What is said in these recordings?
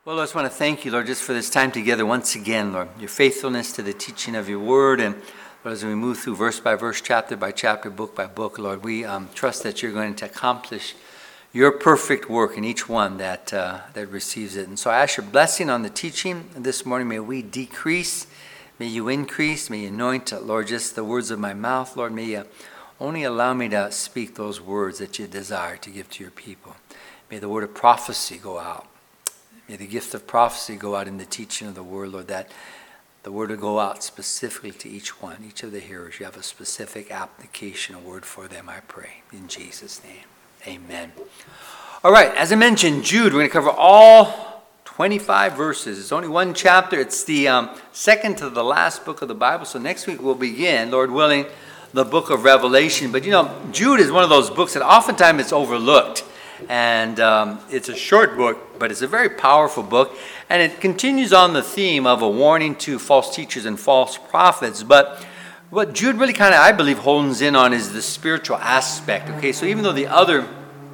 Well, I just want to thank you, Lord, just for this time together once again, Lord. Your faithfulness to the teaching of your word. And Lord, as we move through verse by verse, chapter by chapter, book by book, Lord, we trust that you're going to accomplish your perfect work in each one that receives it. And so I ask your blessing on the teaching this morning. May we decrease. May you increase. May you anoint, Lord, just the words of my mouth. Lord, may you only allow me to speak those words that you desire to give to your people. May the word of prophecy go out. May the gift of prophecy go out in the teaching of the word, Lord, that the word will go out specifically to each one, each of the hearers. You have a specific application, a word for them, I pray. In Jesus' name, amen. All right, as I mentioned, Jude, we're going to cover all 25 verses. It's only one chapter. It's the second to the last book of the Bible. So next week we'll begin, Lord willing, the book of Revelation. But Jude is one of those books that oftentimes it's overlooked. And it's a short book, but it's a very powerful book. And it continues on the theme of a warning to false teachers and false prophets. But what Jude really kind of, I believe, hones in on is the spiritual aspect. Okay, so even though the other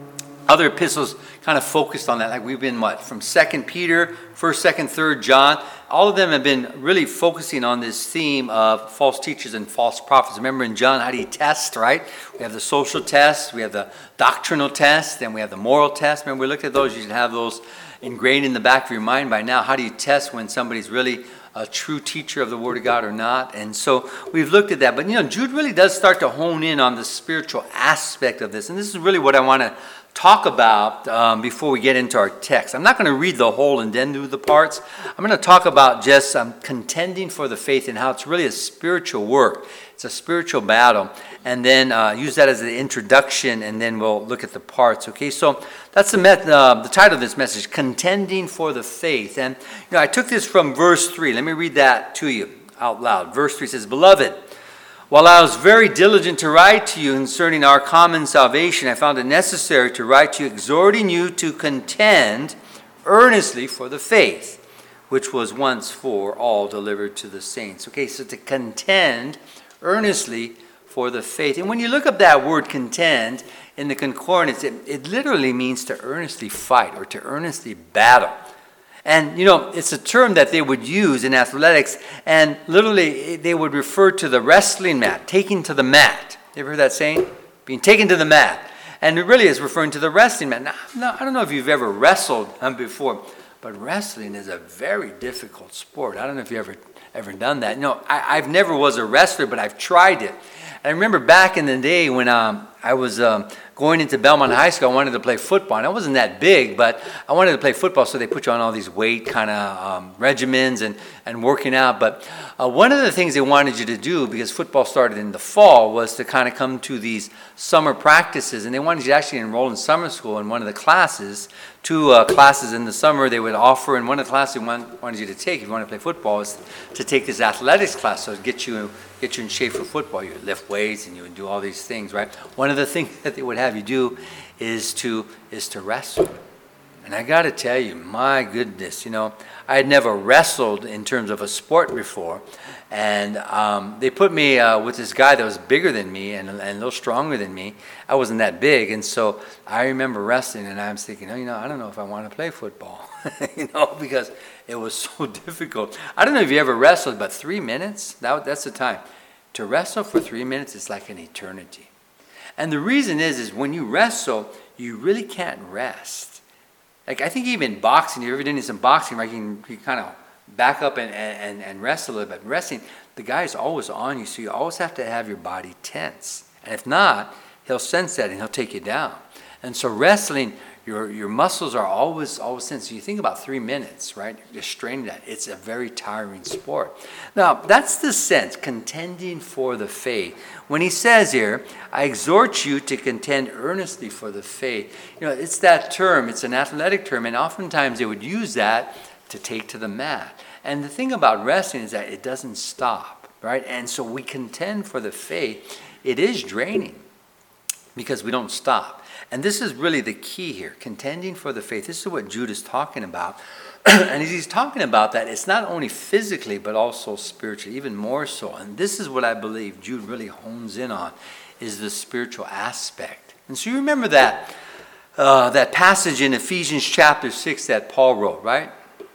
epistles kind of focused on that, like we've been from 2 Peter, 1st, 2nd, 3rd John, all of them have been really focusing on this theme of false teachers and false prophets. Remember in John, how do you test, right? We have the social test, we have the doctrinal test, then we have the moral test. Remember, we looked at those. You should have those ingrained in the back of your mind by now. How do you test when somebody's really a true teacher of the Word of God or not? And so we've looked at that. But, Jude really does start to hone in on the spiritual aspect of this. And this is really what I want to talk about before we get into our text. I'm not going to read the whole and then do the parts. I'm going to talk about just contending for the faith and how it's really a spiritual work. It's a spiritual battle. And then use that as the introduction, and then we'll look at the parts. Okay, so that's the title of this message, Contending for the Faith. And I took this from verse 3. Let me read that to you out loud. Verse 3 says, "Beloved, while I was very diligent to write to you concerning our common salvation, I found it necessary to write to you, exhorting you to contend earnestly for the faith, which was once for all delivered to the saints." Okay, so to contend earnestly for the faith. And when you look up that word contend in the concordance, it literally means to earnestly fight or to earnestly battle. And, it's a term that they would use in athletics, and literally they would refer to the wrestling mat, taking to the mat. You ever heard that saying? Being taken to the mat. And it really is referring to the wrestling mat. Now, I don't know if you've ever wrestled before, but wrestling is a very difficult sport. I don't know if you've ever done that. I've never was a wrestler, but I've tried it. And I remember back in the day when I was going into Belmont High School, I wanted to play football. And I wasn't that big, but I wanted to play football, so they put you on all these weight kind of regimens and working out. But one of the things they wanted you to do, because football started in the fall, was to kind of come to these summer practices. And they wanted you to actually enroll in summer school in one of the classes. Two classes in the summer they would offer, and one of the classes they wanted you to take if you want to play football is to take this athletics class, so get you in shape for football. You would lift weights and you would do all these things, right? One of the things that they would have you do is to wrestle. And I got to tell you, my goodness, I had never wrestled in terms of a sport before. And they put me with this guy that was bigger than me and a little stronger than me. I wasn't that big. And so I remember wrestling, and I was thinking, I don't know if I want to play football, because it was so difficult. I don't know if you ever wrestled, but 3 minutes, that's the time. To wrestle for 3 minutes is like an eternity. And the reason is when you wrestle, you really can't rest. Like, I think even boxing, you ever done some boxing, right? You kind of back up and wrestle a little bit. Wrestling, the guy's always on you, so you always have to have your body tense. And if not, he'll sense that and he'll take you down. And so wrestling, your muscles are always tense. So you think about 3 minutes, right? You're straining that. It's a very tiring sport. Now, that's the sense, contending for the faith. When he says here, I exhort you to contend earnestly for the faith. It's that term. It's an athletic term, and oftentimes they would use that to take to the mat. And the thing about wrestling is that it doesn't stop, right? And so we contend for the faith. It is draining because we don't stop. And this is really the key here, contending for the faith. This is what Jude is talking about. And he's talking about that it's not only physically, but also spiritually, even more so. And this is what I believe Jude really hones in on, is the spiritual aspect. And so you remember that passage in Ephesians chapter 6 that Paul wrote, right?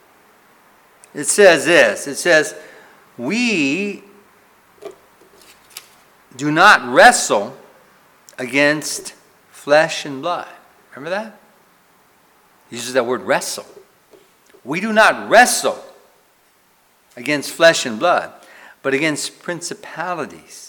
it says this. It says, we do not wrestle against flesh and blood. Remember that? He uses that word wrestle. We do not wrestle against flesh and blood, but against principalities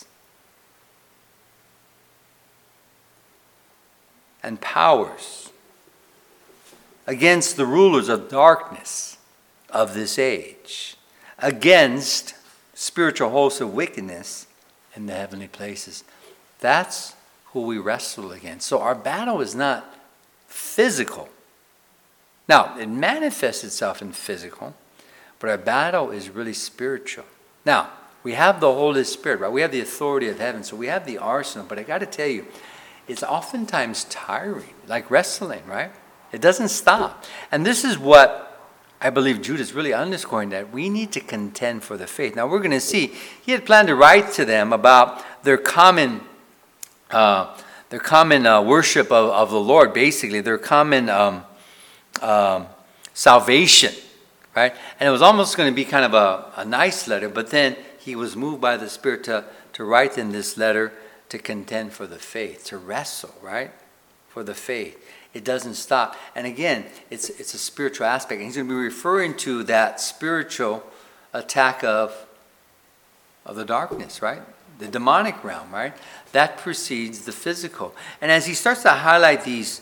and powers, against the rulers of darkness of this age, against spiritual hosts of wickedness in the heavenly places. That's who we wrestle against. So our battle is not physical. Now, it manifests itself in physical, but our battle is really spiritual. Now, we have the Holy Spirit, right? We have the authority of heaven, so we have the arsenal. But I got to tell you, it's oftentimes tiring, like wrestling, right? It doesn't stop. And this is what I believe Jude is really underscoring, that we need to contend for the faith. Now, we're going to see, he had planned to write to them about their common worship of the Lord, basically, their common salvation, right? And it was almost going to be kind of a nice letter, but then he was moved by the Spirit to write in this letter to contend for the faith, to wrestle, right? For the faith. It doesn't stop. And again, it's a spiritual aspect. And he's going to be referring to that spiritual attack of the darkness, right? The demonic realm, right? That precedes the physical. And as he starts to highlight these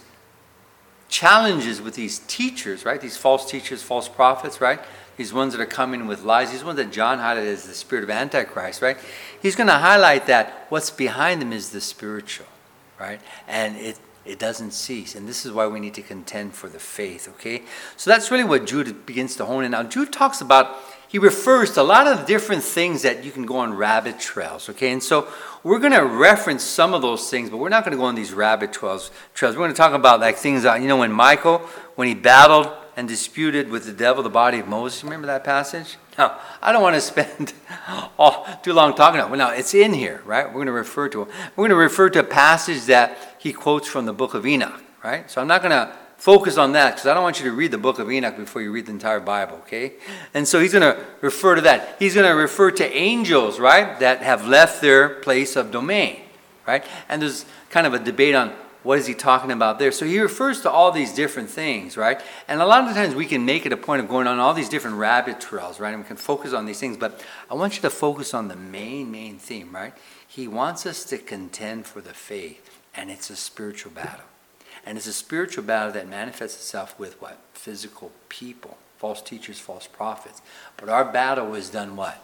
challenges with these teachers, right? These false teachers, false prophets, right? These ones that are coming with lies. These ones that John highlighted as the spirit of Antichrist, right? He's going to highlight that what's behind them is the spiritual, right? And it doesn't cease. And this is why we need to contend for the faith, okay? So that's really what Jude begins to hone in. Now, Jude talks about, he refers to a lot of different things that you can go on rabbit trails, okay? And so we're going to reference some of those things, but we're not going to go on these rabbit trails. We're going to talk about like things, when Michael, when he battled and disputed with the devil, the body of Moses. Remember that passage? Now, I don't want to spend too long talking about it. Well, now, it's in here, right? We're going to refer to it. We're going to refer to a passage that he quotes from the book of Enoch, right? So I'm not going to focus on that because I don't want you to read the book of Enoch before you read the entire Bible, okay? And so he's going to refer to that. He's going to refer to angels, right, that have left their place of domain, right? And there's kind of a debate on what is he talking about there. So he refers to all these different things, right? And a lot of the times we can make it a point of going on all these different rabbit trails, right? And we can focus on these things, but I want you to focus on the main theme, right? He wants us to contend for the faith, and it's a spiritual battle. And it's a spiritual battle that manifests itself with what? Physical people, false teachers, false prophets. But our battle is done what?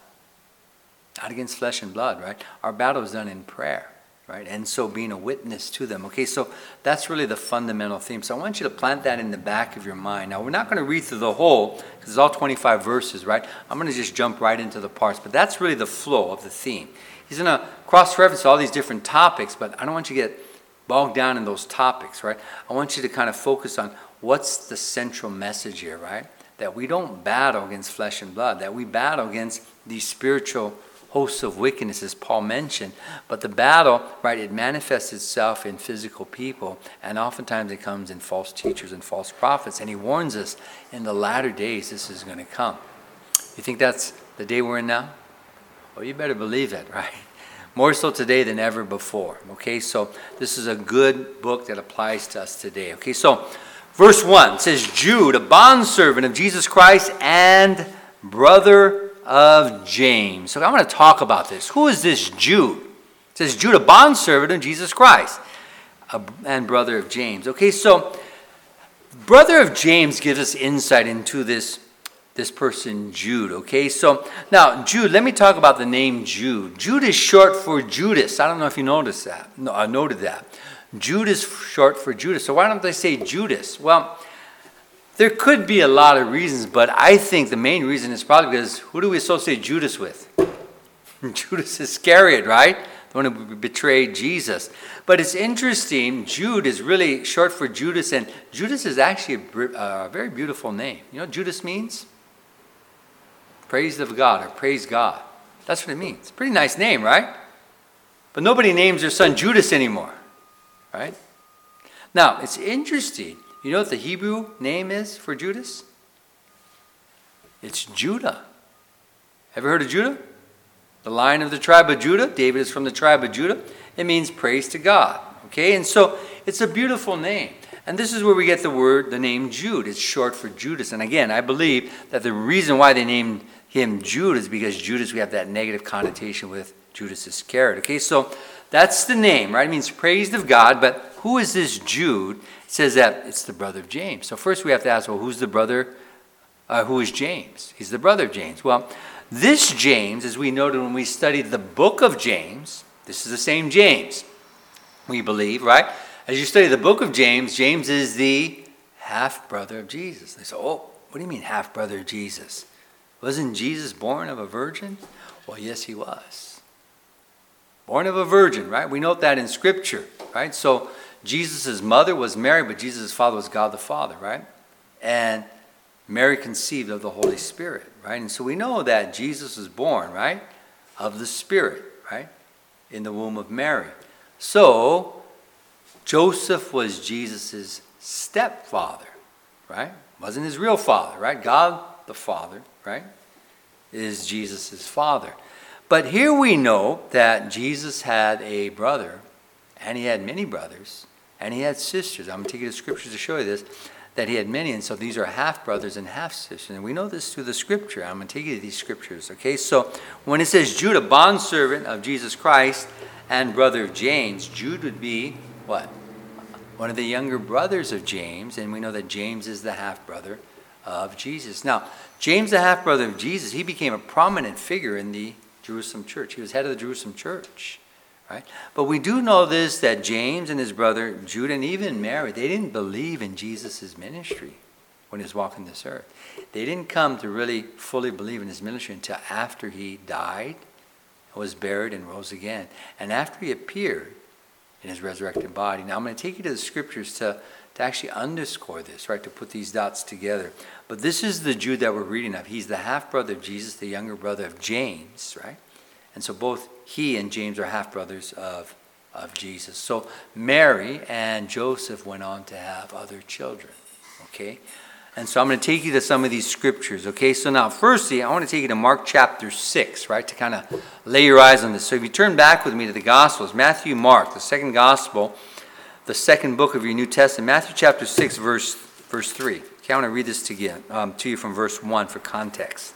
Not against flesh and blood, right? Our battle is done in prayer, right? And so being a witness to them. Okay, so that's really the fundamental theme. So I want you to plant that in the back of your mind. Now, we're not going to read through the whole, because it's all 25 verses, right? I'm going to just jump right into the parts. But that's really the flow of the theme. He's going to cross-reference all these different topics, but I don't want you to get bogged down in those topics, right? I want you to kind of focus on what's the central message here, right? That we don't battle against flesh and blood, that we battle against these spiritual hosts of wickedness, as Paul mentioned. But the battle, right, it manifests itself in physical people, and oftentimes it comes in false teachers and false prophets. And he warns us in the latter days this is going to come. You think that's the day we're in now? Well, you better believe it, right? More so today than ever before. Okay, so this is a good book that applies to us today. Okay, so verse 1 says, Jude, a bondservant of Jesus Christ and brother of James. So I want to talk about this. Who is this Jude? It says, Jude, a bondservant of Jesus Christ and brother of James. Okay, so brother of James gives us insight into this person Jude, okay? So now, Jude, let me talk about the name Jude. Jude is short for Judas. I don't know if you noticed that. No, I noted that. Jude is short for Judas. So why don't they say Judas? Well, there could be a lot of reasons, but I think the main reason is probably because who do we associate Judas with? Judas Iscariot, right? The one who betrayed Jesus. But it's interesting, Jude is really short for Judas, and Judas is actually a very beautiful name. You know what Judas means? Praise of God, or praise God. That's what it means. Pretty nice name, right? But nobody names their son Judas anymore, right? Now, it's interesting. You know what the Hebrew name is for Judas? It's Judah. Ever heard of Judah? The Lion of the tribe of Judah. David is from the tribe of Judah. It means praise to God. Okay, and so it's a beautiful name. And this is where we get the name Jude. It's short for Judas. And again, I believe that the reason why they named him Jude is because Judas, we have that negative connotation with Judas Iscariot. Okay, so that's the name, right? It means praised of God. But who is this Jude? It says that it's the brother of James. So first we have to ask, well, who's the brother? Who is James? He's the brother of James. Well, this James, as we noted when we studied the book of James, this is the same James, we believe, right? As you study the book of James, James is the half-brother of Jesus. They say, oh, what do you mean half-brother of Jesus? Wasn't Jesus born of a virgin? Well, yes, he was. Born of a virgin, right? We note that in Scripture, right? So Jesus' mother was Mary, but Jesus' father was God the Father, right? And Mary conceived of the Holy Spirit, right? And so we know that Jesus was born, right, of the Spirit, right, in the womb of Mary. So Joseph was Jesus' stepfather, right? Wasn't his real father, right? God the Father, right, is Jesus' father. But here we know that Jesus had a brother, and he had many brothers, and he had sisters. I'm going to take you to Scriptures to show you this, that he had many, and so these are half-brothers and half-sisters. And we know this through the Scripture. I'm going to take you to these Scriptures, okay? So when it says Jude, a bondservant of Jesus Christ and brother of James, Jude would be what? One of the younger brothers of James, and we know that James is the half-brother of Jesus. Now, James, the half-brother of Jesus, he became a prominent figure in the Jerusalem church. He was head of the Jerusalem church, right? But we do know this, that James and his brother Jude, and even Mary, they didn't believe in Jesus' ministry when he was walking this earth. They didn't come to really fully believe in his ministry until after he died, was buried, and rose again. And after he appeared in his resurrected body. Now I'm going to take you to the Scriptures to actually underscore this, right, to put these dots together. But this is the Jude that we're reading of. He's the half-brother of Jesus, the younger brother of James, right? And so both he and James are half-brothers of Jesus. So Mary and Joseph went on to have other children, okay? And so I'm going to take you to some of these Scriptures, okay? So now, firstly, I want to take you to Mark chapter 6, right, to kind of lay your eyes on this. So if you turn back with me to the Gospels, Matthew, Mark, the second Gospel, the second book of your New Testament, Matthew chapter 6, verse 3. Okay, I want to read this to you from verse 1 for context.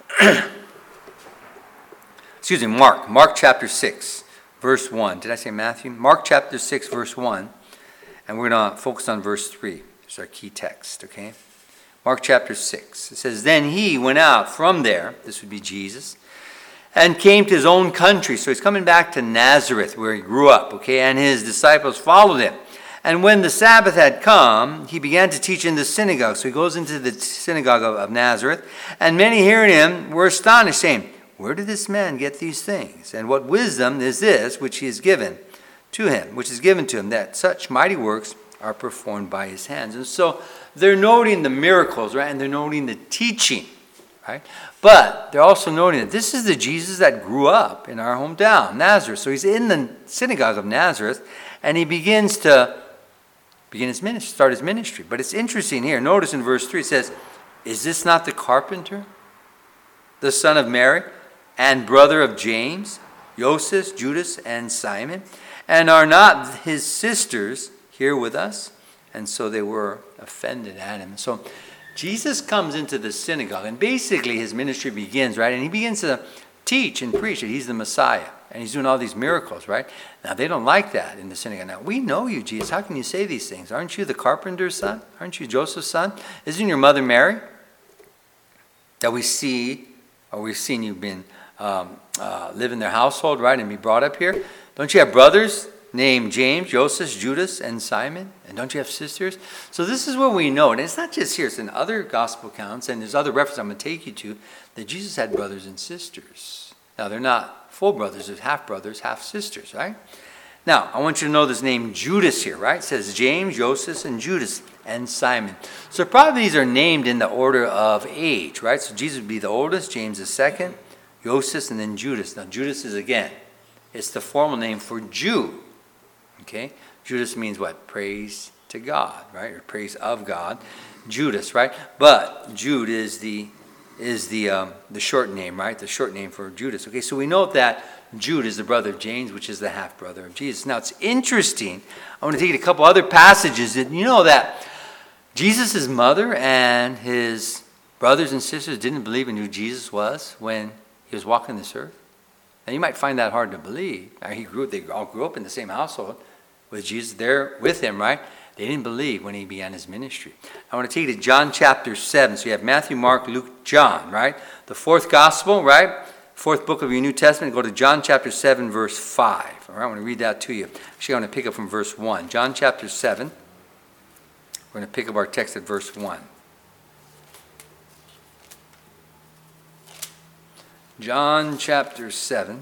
Excuse me, Mark chapter 6, verse 1. Did I say Matthew? Mark chapter 6, verse 1. And we're going to focus on verse 3. It's our key text, okay? Mark chapter 6. It says, Then he went out from there, this would be Jesus, and came to his own country. So he's coming back to Nazareth, where he grew up, okay? And his disciples followed him. And when the Sabbath had come, he began to teach in the synagogue. So he goes into the synagogue of Nazareth. And many hearing him were astonished, saying, Where did this man get these things? And what wisdom is this which is given to him, that such mighty works are performed by his hands? And so they're noting the miracles, right? And they're noting the teaching, right? But they're also noting that this is the Jesus that grew up in our hometown, Nazareth. So he's in the synagogue of Nazareth, and he begins to start his ministry. But it's interesting here. Notice in verse 3 it says, Is this not the carpenter, the son of Mary, and brother of James, Joseph, Judas, and Simon? And are not his sisters here with us? And so they were offended at him. So Jesus comes into the synagogue, and basically his ministry begins, right? And he begins to teach and preach that he's the Messiah. And he's doing all these miracles, right? Now, they don't like that in the synagogue. Now, we know you, Jesus. How can you say these things? Aren't you the carpenter's son? Aren't you Joseph's son? Isn't your mother Mary? That we've seen you've been live in their household, right, and be brought up here. Don't you have brothers named James, Joseph, Judas, and Simon? And don't you have sisters? So this is what we know. And it's not just here. It's in other gospel accounts, and there's other references I'm going to take you to, that Jesus had brothers and sisters. Now, they're not full brothers. There's half-brothers, half-sisters, right? Now, I want you to know this name Judas here, right? It says James, Joseph, and Judas, and Simon. So probably these are named in the order of age, right? So Jesus would be the oldest, James the second, Joseph, and then Judas. Now, Judas is, again, it's the formal name for Jew, okay? Judas means what? Praise to God, right? Or praise of God. Judas, right? But Jude is the is the short name, right? The short name for Judas. Okay, so we know that Jude is the brother of James, which is the half-brother of Jesus. Now, it's interesting. I want to take a couple other passages that you know that Jesus' mother and his brothers and sisters didn't believe in who Jesus was when he was walking this earth. Now, you might find that hard to believe. They all grew up in the same household with Jesus there with him, right? They didn't believe when he began his ministry. I want to take you to John chapter 7. So you have Matthew, Mark, Luke, John, right? The fourth gospel, right? Fourth book of your New Testament. Go to John chapter 7, verse 5. All right, I want to read that to you. Actually, I want to pick up from verse 1. John chapter 7. We're going to pick up our text at verse 1. John chapter 7.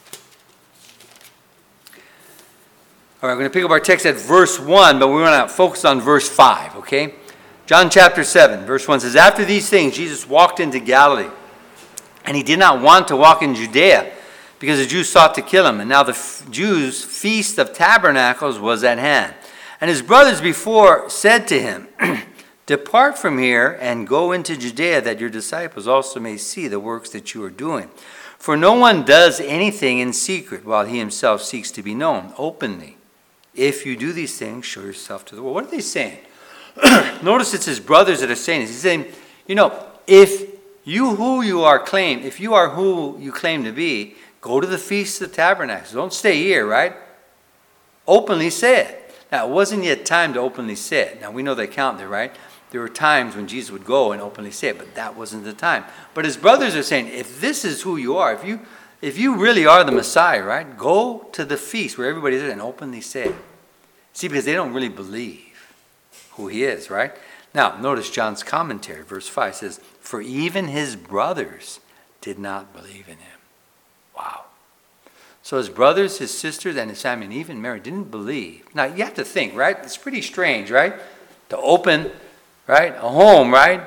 All right, we're going to pick up our text at verse 1, but we want to focus on verse 5, okay? John chapter 7, verse 1 says, After these things, Jesus walked into Galilee, and he did not want to walk in Judea, because the Jews sought to kill him. And now the Jews' feast of tabernacles was at hand. And his brothers before said to him, Depart from here and go into Judea, that your disciples also may see the works that you are doing. For no one does anything in secret, while he himself seeks to be known openly. If you do these things, show yourself to the world. What are they saying? Notice it's his brothers that are saying this. He's saying, if you are who you claim to be, go to the Feast of Tabernacles. Don't stay here, right? Openly say it. Now, it wasn't yet time to openly say it. Now, we know the account there, right? There were times when Jesus would go and openly say it, but that wasn't the time. But his brothers are saying, if this is who you are, if you really are the Messiah, right, go to the feast where everybody's there and openly say it. See, because they don't really believe who he is, right? Now, notice John's commentary, verse 5 says, For even his brothers did not believe in him. Wow. So his brothers, his sisters, and his family, and even Mary didn't believe. Now, you have to think, right? It's pretty strange, right? To open, right, a home, right?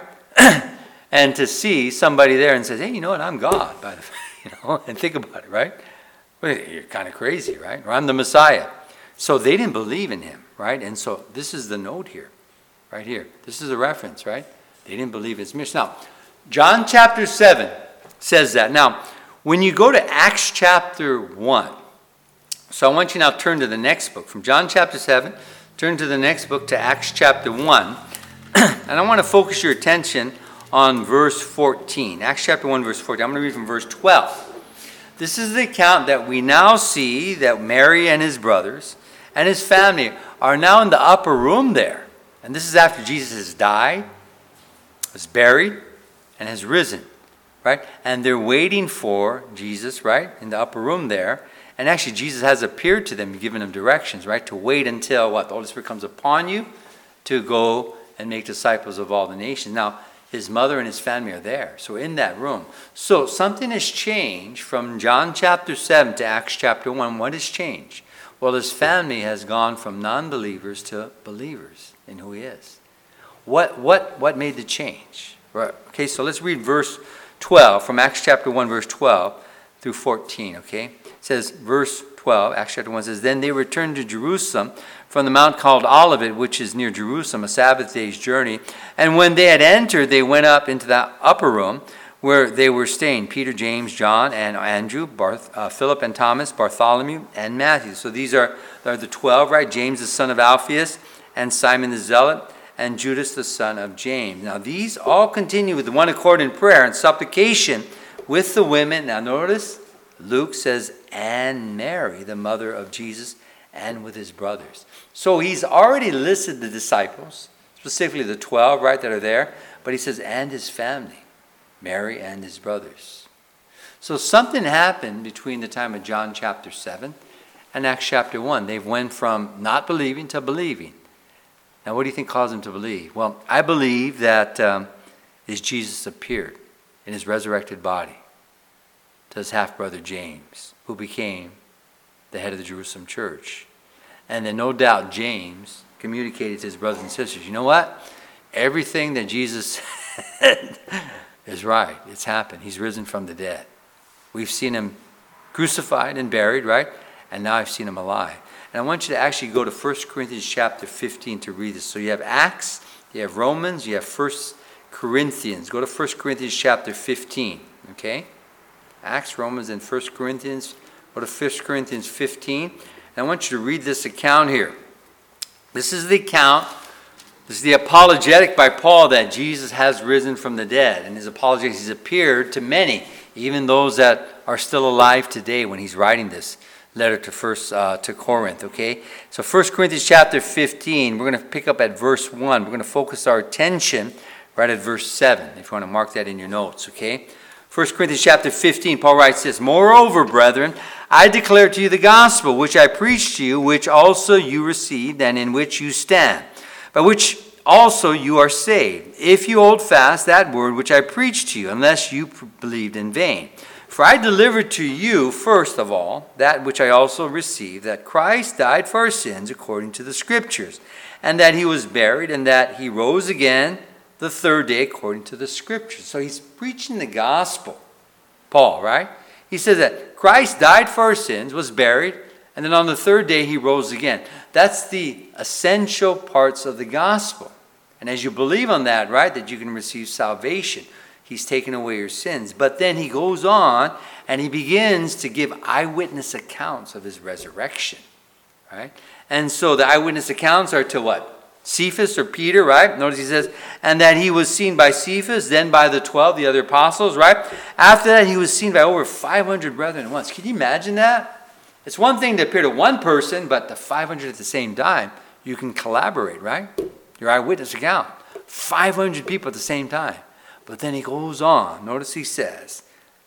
And to see somebody there and says, hey, you know what, I'm God, by the and think about it, right? Well, you're kind of crazy, right? Or I'm the Messiah. So they didn't believe in him, right? And so this is the note here, right here. This is a reference, right? They didn't believe his mission. Now, John chapter 7 says that. Now, when you go to Acts chapter 1, so I want you now to turn to the next book. From John chapter 7, turn to the next book to Acts chapter 1. And I want to focus your attention on verse 14. Acts chapter 1, verse 14. I'm going to read from verse 12. This is the account that we now see that Mary and his brothers and his family are now in the upper room there. And this is after Jesus has died, was buried, and has risen, right? And they're waiting for Jesus, right, in the upper room there. And actually, Jesus has appeared to them and given them directions, right, to wait until what? The Holy Spirit comes upon you to go and make disciples of all the nations. Now, his mother and his family are there. So in that room. So something has changed from John chapter 7 to Acts chapter 1. What has changed? Well, his family has gone from non-believers to believers in who he is. What made the change? Right. Okay, so let's read verse 12 from Acts chapter 1, verse 12 through 14, okay? It says, verse 12, Acts chapter 1 says, Then they returned to Jerusalem from the mount called Olivet, which is near Jerusalem, a Sabbath day's journey. And when they had entered, they went up into the upper room where they were staying, Peter, James, John, and Andrew, Philip and Thomas, Bartholomew, and Matthew. So these are the 12, right? James, the son of Alphaeus, and Simon the Zealot, and Judas, the son of James. Now these all continue with one accord in prayer and supplication with the women. Now notice, Luke says, and Mary, the mother of Jesus, and with his brothers. So he's already listed the disciples, specifically the 12, right, that are there. But he says, and his family, Mary and his brothers. So something happened between the time of John chapter 7 and Acts chapter 1. They went from not believing to believing. Now, what do you think caused them to believe? Well, I believe that as Jesus appeared in his resurrected body to his half-brother James, who became the head of the Jerusalem church. And then no doubt James communicated to his brothers and sisters, you know what? Everything that Jesus said is right. It's happened. He's risen from the dead. We've seen him crucified and buried, right? And now I've seen him alive. And I want you to actually go to 1 Corinthians chapter 15 to read this. So you have Acts, you have Romans, you have 1 Corinthians. Go to 1 Corinthians chapter 15, okay? Acts, Romans, and 1 Corinthians. Go to 1 Corinthians 15. And I want you to read this account here. This is the account, this is the apologetic by Paul that Jesus has risen from the dead. And his apologetic, he's appeared to many, even those that are still alive today when he's writing this letter to Corinth, okay? So 1 Corinthians chapter 15, we're going to pick up at verse 1. We're going to focus our attention right at verse 7, if you want to mark that in your notes, okay? 1 Corinthians chapter 15, Paul writes this, "Moreover, brethren, I declare to you the gospel which I preached to you, which also you received, and in which you stand, by which also you are saved, if you hold fast that word which I preached to you, unless you believed in vain. For I delivered to you, first of all, that which I also received, that Christ died for our sins according to the Scriptures, and that he was buried, and that he rose again the third day according to the Scriptures." So he's preaching the gospel, Paul, right? He says that Christ died for our sins, was buried, and then on the third day he rose again. That's the essential parts of the gospel. And as you believe on that, right, that you can receive salvation, he's taken away your sins. But then he goes on and he begins to give eyewitness accounts of his resurrection, right? And so the eyewitness accounts are to what? Cephas or Peter, right? Notice he says, and that he was seen by Cephas, then by the 12, the other apostles, right? After that, he was seen by over 500 brethren at once. Can you imagine that? It's one thing to appear to one person, but the 500 at the same time, you can collaborate, right? Your eyewitness account. 500 people at the same time. But then he goes on. Notice he says,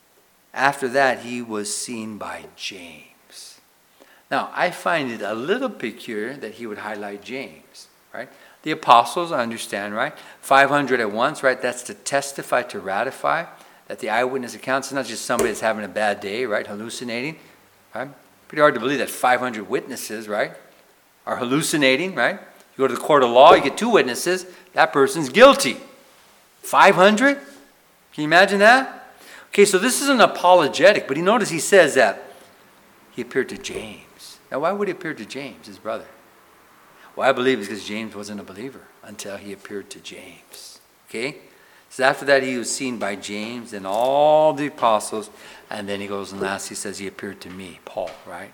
after that, he was seen by James. Now, I find it a little peculiar that he would highlight James, right? The apostles, I understand, right? 500 at once, right? That's to testify, to ratify that the eyewitness accounts is not just somebody that's having a bad day, right? Hallucinating, right? Pretty hard to believe that 500 witnesses, right, are hallucinating, right? You go to the court of law, you get 2 witnesses, that person's guilty. 500? Can you imagine that? Okay, so this is an apologetic, but notice he says that he appeared to James. Now, why would he appear to James, his brother? Well, I believe it's because James wasn't a believer until he appeared to James. Okay? So after that, he was seen by James and all the apostles. And then he goes and last he says he appeared to me, Paul, right?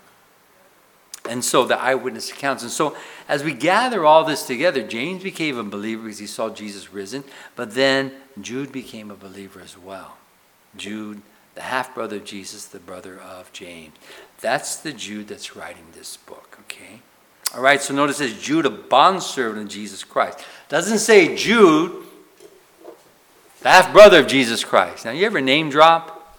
And so the eyewitness accounts. And so as we gather all this together, James became a believer because he saw Jesus risen. But then Jude became a believer as well. Jude, the half-brother of Jesus, the brother of James. That's the Jude that's writing this book, okay? All right, so notice it says Jude, a bondservant of Jesus Christ. Doesn't say Jude, the half-brother of Jesus Christ. Now, you ever name drop?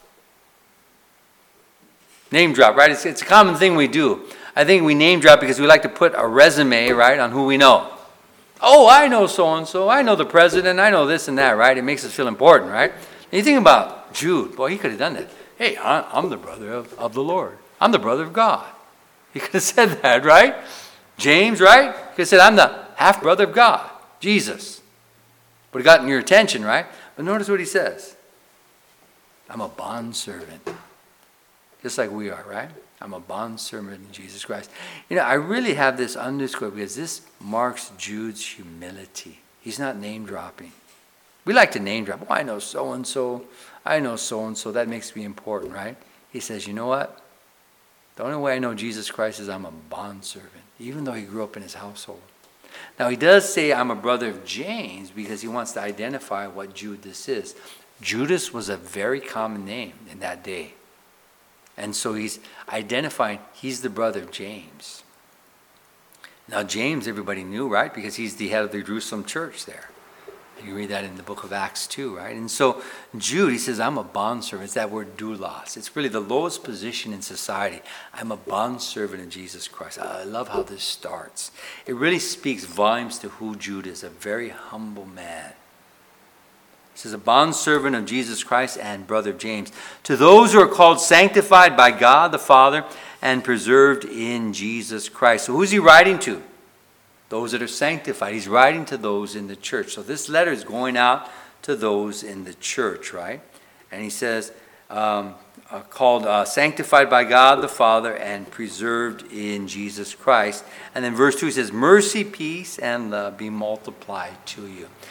Name drop, right? It's a common thing we do. I think we name drop because we like to put a resume, right, on who we know. Oh, I know so-and-so. I know the president. I know this and that, right? It makes us feel important, right? And you think about Jude. Boy, he could have done that. Hey, I'm the brother of the Lord. I'm the brother of God. He could have said that, right? James, right? He could have said, I'm the half-brother of God, Jesus. Would have gotten your attention, right? But notice what he says. I'm a bondservant. Just like we are, right? I'm a bondservant in Jesus Christ. You know, I really have this underscored because this marks Jude's humility. He's not name dropping. We like to name drop. Oh, I know so-and-so. I know so-and-so. That makes me important, right? He says, you know what? The only way I know Jesus Christ is I'm a bondservant, even though he grew up in his household. Now, he does say I'm a brother of James because he wants to identify what Judas is. Judas was a very common name in that day. And so he's identifying he's the brother of James. Now, James, everybody knew, right? Because he's the head of the Jerusalem church there. You read that in the book of Acts too, right? And so Jude, he says, I'm a bondservant. It's that word doulos. It's really the lowest position in society. I'm a bondservant of Jesus Christ. I love how this starts. It really speaks volumes to who Jude is, a very humble man. He says, a bondservant of Jesus Christ and brother of James. To those who are called sanctified by God the Father and preserved in Jesus Christ. So who's he writing to? Those that are sanctified. He's writing to those in the church. So this letter is going out to those in the church, right? And he says, called sanctified by God the Father and preserved in Jesus Christ. And then verse 2 says, mercy, peace, and love be multiplied to you.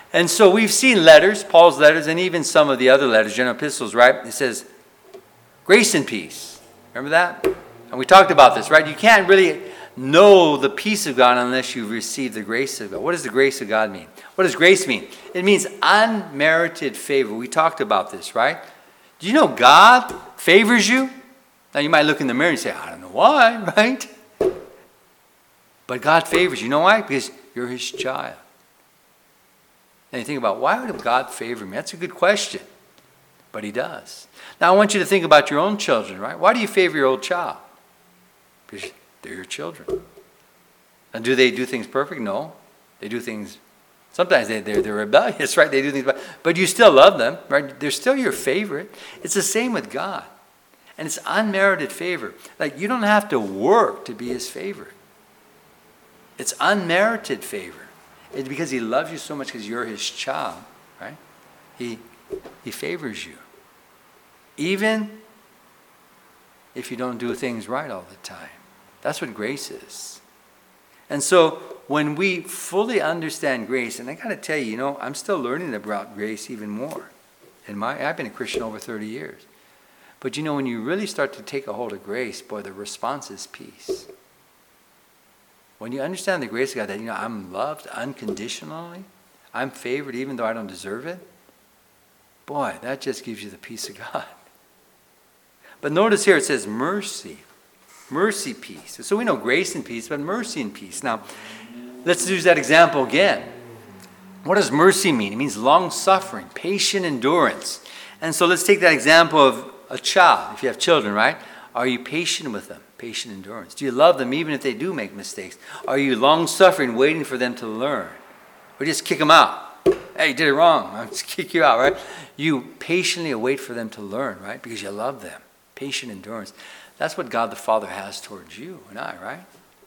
And so we've seen letters, Paul's letters, and even some of the other letters, general epistles, right? It says, grace and peace. Remember that? And we talked about this, right? You can't really know the peace of God unless you've received the grace of God. What does the grace of God mean? What does grace mean? It means unmerited favor. We talked about this, right? Do you know God favors you? Now you might look in the mirror and say, I don't know why, right? But God favors you. You know why? Because you're his child. And you think about, why would God favor me? That's a good question. But he does. Now I want you to think about your own children, right? Why do you favor your old child? Because they're your children. And do they do things perfect? No. They do things, sometimes they're rebellious, right? They do things, but you still love them, right? They're still your favorite. It's the same with God. And it's unmerited favor. Like, you don't have to work to be his favorite. It's unmerited favor. It's because he loves you so much because you're his child, right? He favors you. Even if you don't do things right all the time. That's what grace is. And so when we fully understand grace, and I got to tell you, I'm still learning about grace even more. I've been a Christian over 30 years. But when you really start to take a hold of grace, boy, the response is peace. When you understand the grace of God, that I'm loved unconditionally, I'm favored even though I don't deserve it, boy, that just gives you the peace of God. But notice here it says mercy. Mercy, peace. So we know grace and peace, but mercy and peace. Now, let's use that example again. What does mercy mean? It means long-suffering, patient endurance. And so let's take that example of a child. If you have children, right? Are you patient with them? Patient endurance. Do you love them even if they do make mistakes? Are you long-suffering, waiting for them to learn? Or just kick them out? Hey, you did it wrong. I'll just kick you out, right? You patiently wait for them to learn, right? Because you love them. Patient endurance. That's what God the Father has towards you and I, right?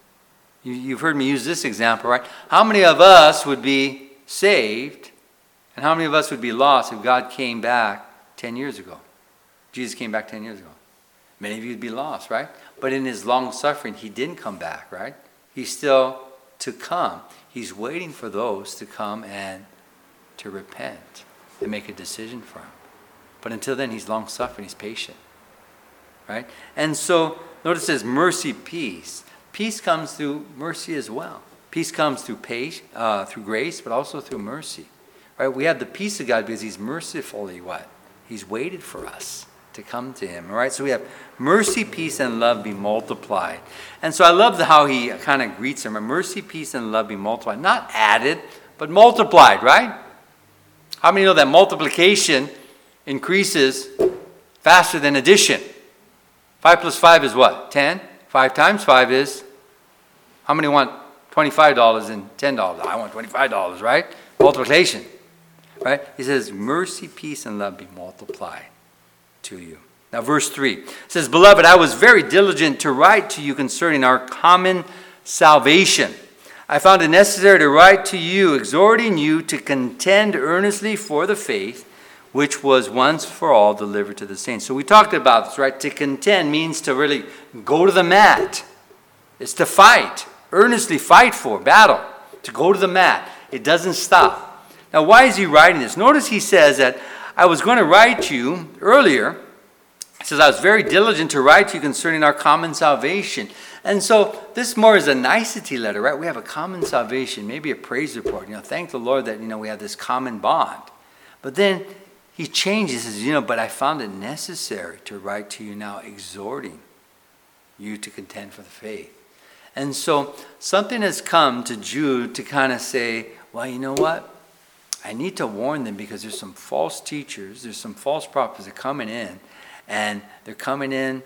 You've heard me use this example, right? How many of us would be saved and how many of us would be lost if God came back 10 years ago? Jesus came back 10 years ago. Many of you would be lost, right? But in his long suffering, he didn't come back, right? He's still to come. He's waiting for those to come and to repent and make a decision for him. But until then, he's long suffering. He's patient, right? And so notice it says mercy, peace. Peace comes through mercy as well. Peace comes through through grace, but also through mercy, right? We have the peace of God because he's mercifully what? He's waited for us to come to him, all right? So we have mercy, peace, and love be multiplied. And so I love how he kind of greets them. Mercy, peace, and love be multiplied. Not added, but multiplied, right? How many know that multiplication increases faster than addition? 5 plus 5 is what? 10? 5 times 5 is, how many want $25 and $10? I want $25, right? Multiplication, right? He says, mercy, peace, and love be multiplied to you. Now verse 3 says, Beloved, I was very diligent to write to you concerning our common salvation. I found it necessary to write to you, exhorting you to contend earnestly for the faith which was once for all delivered to the saints. So we talked about this, right? To contend means to really go to the mat. It's to fight, earnestly fight for, battle, to go to the mat. It doesn't stop. Now why is he writing this? Notice he says that I was going to write to you earlier. He says, I was very diligent to write to you concerning our common salvation. And so this more is a nicety letter, right? We have a common salvation, maybe a praise report. Thank the Lord that, we have this common bond. But then he changes, he says, but I found it necessary to write to you now, exhorting you to contend for the faith. And so something has come to Jude to kind of say, well, you know what? I need to warn them because there's some false teachers, there's some false prophets that are coming in, and they're coming in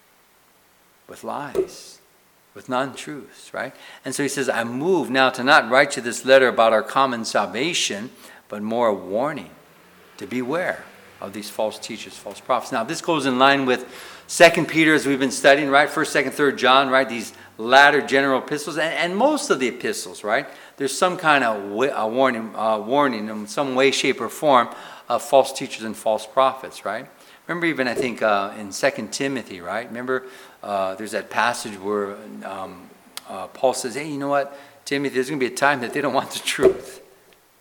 with lies, with non-truths, right? And so he says, I move now to not write you this letter about our common salvation, but more a warning to beware of these false teachers, false prophets. Now this goes in line with 2 Peter as we've been studying, right? 1st, 2nd, 3rd John, right? These latter general epistles, and most of the epistles, right? There's some kind of warning in some way, shape, or form of false teachers and false prophets, right? Remember even, I think, in 2 Timothy, right? Remember there's that passage where Paul says, hey, you know what, Timothy, there's going to be a time that they don't want the truth.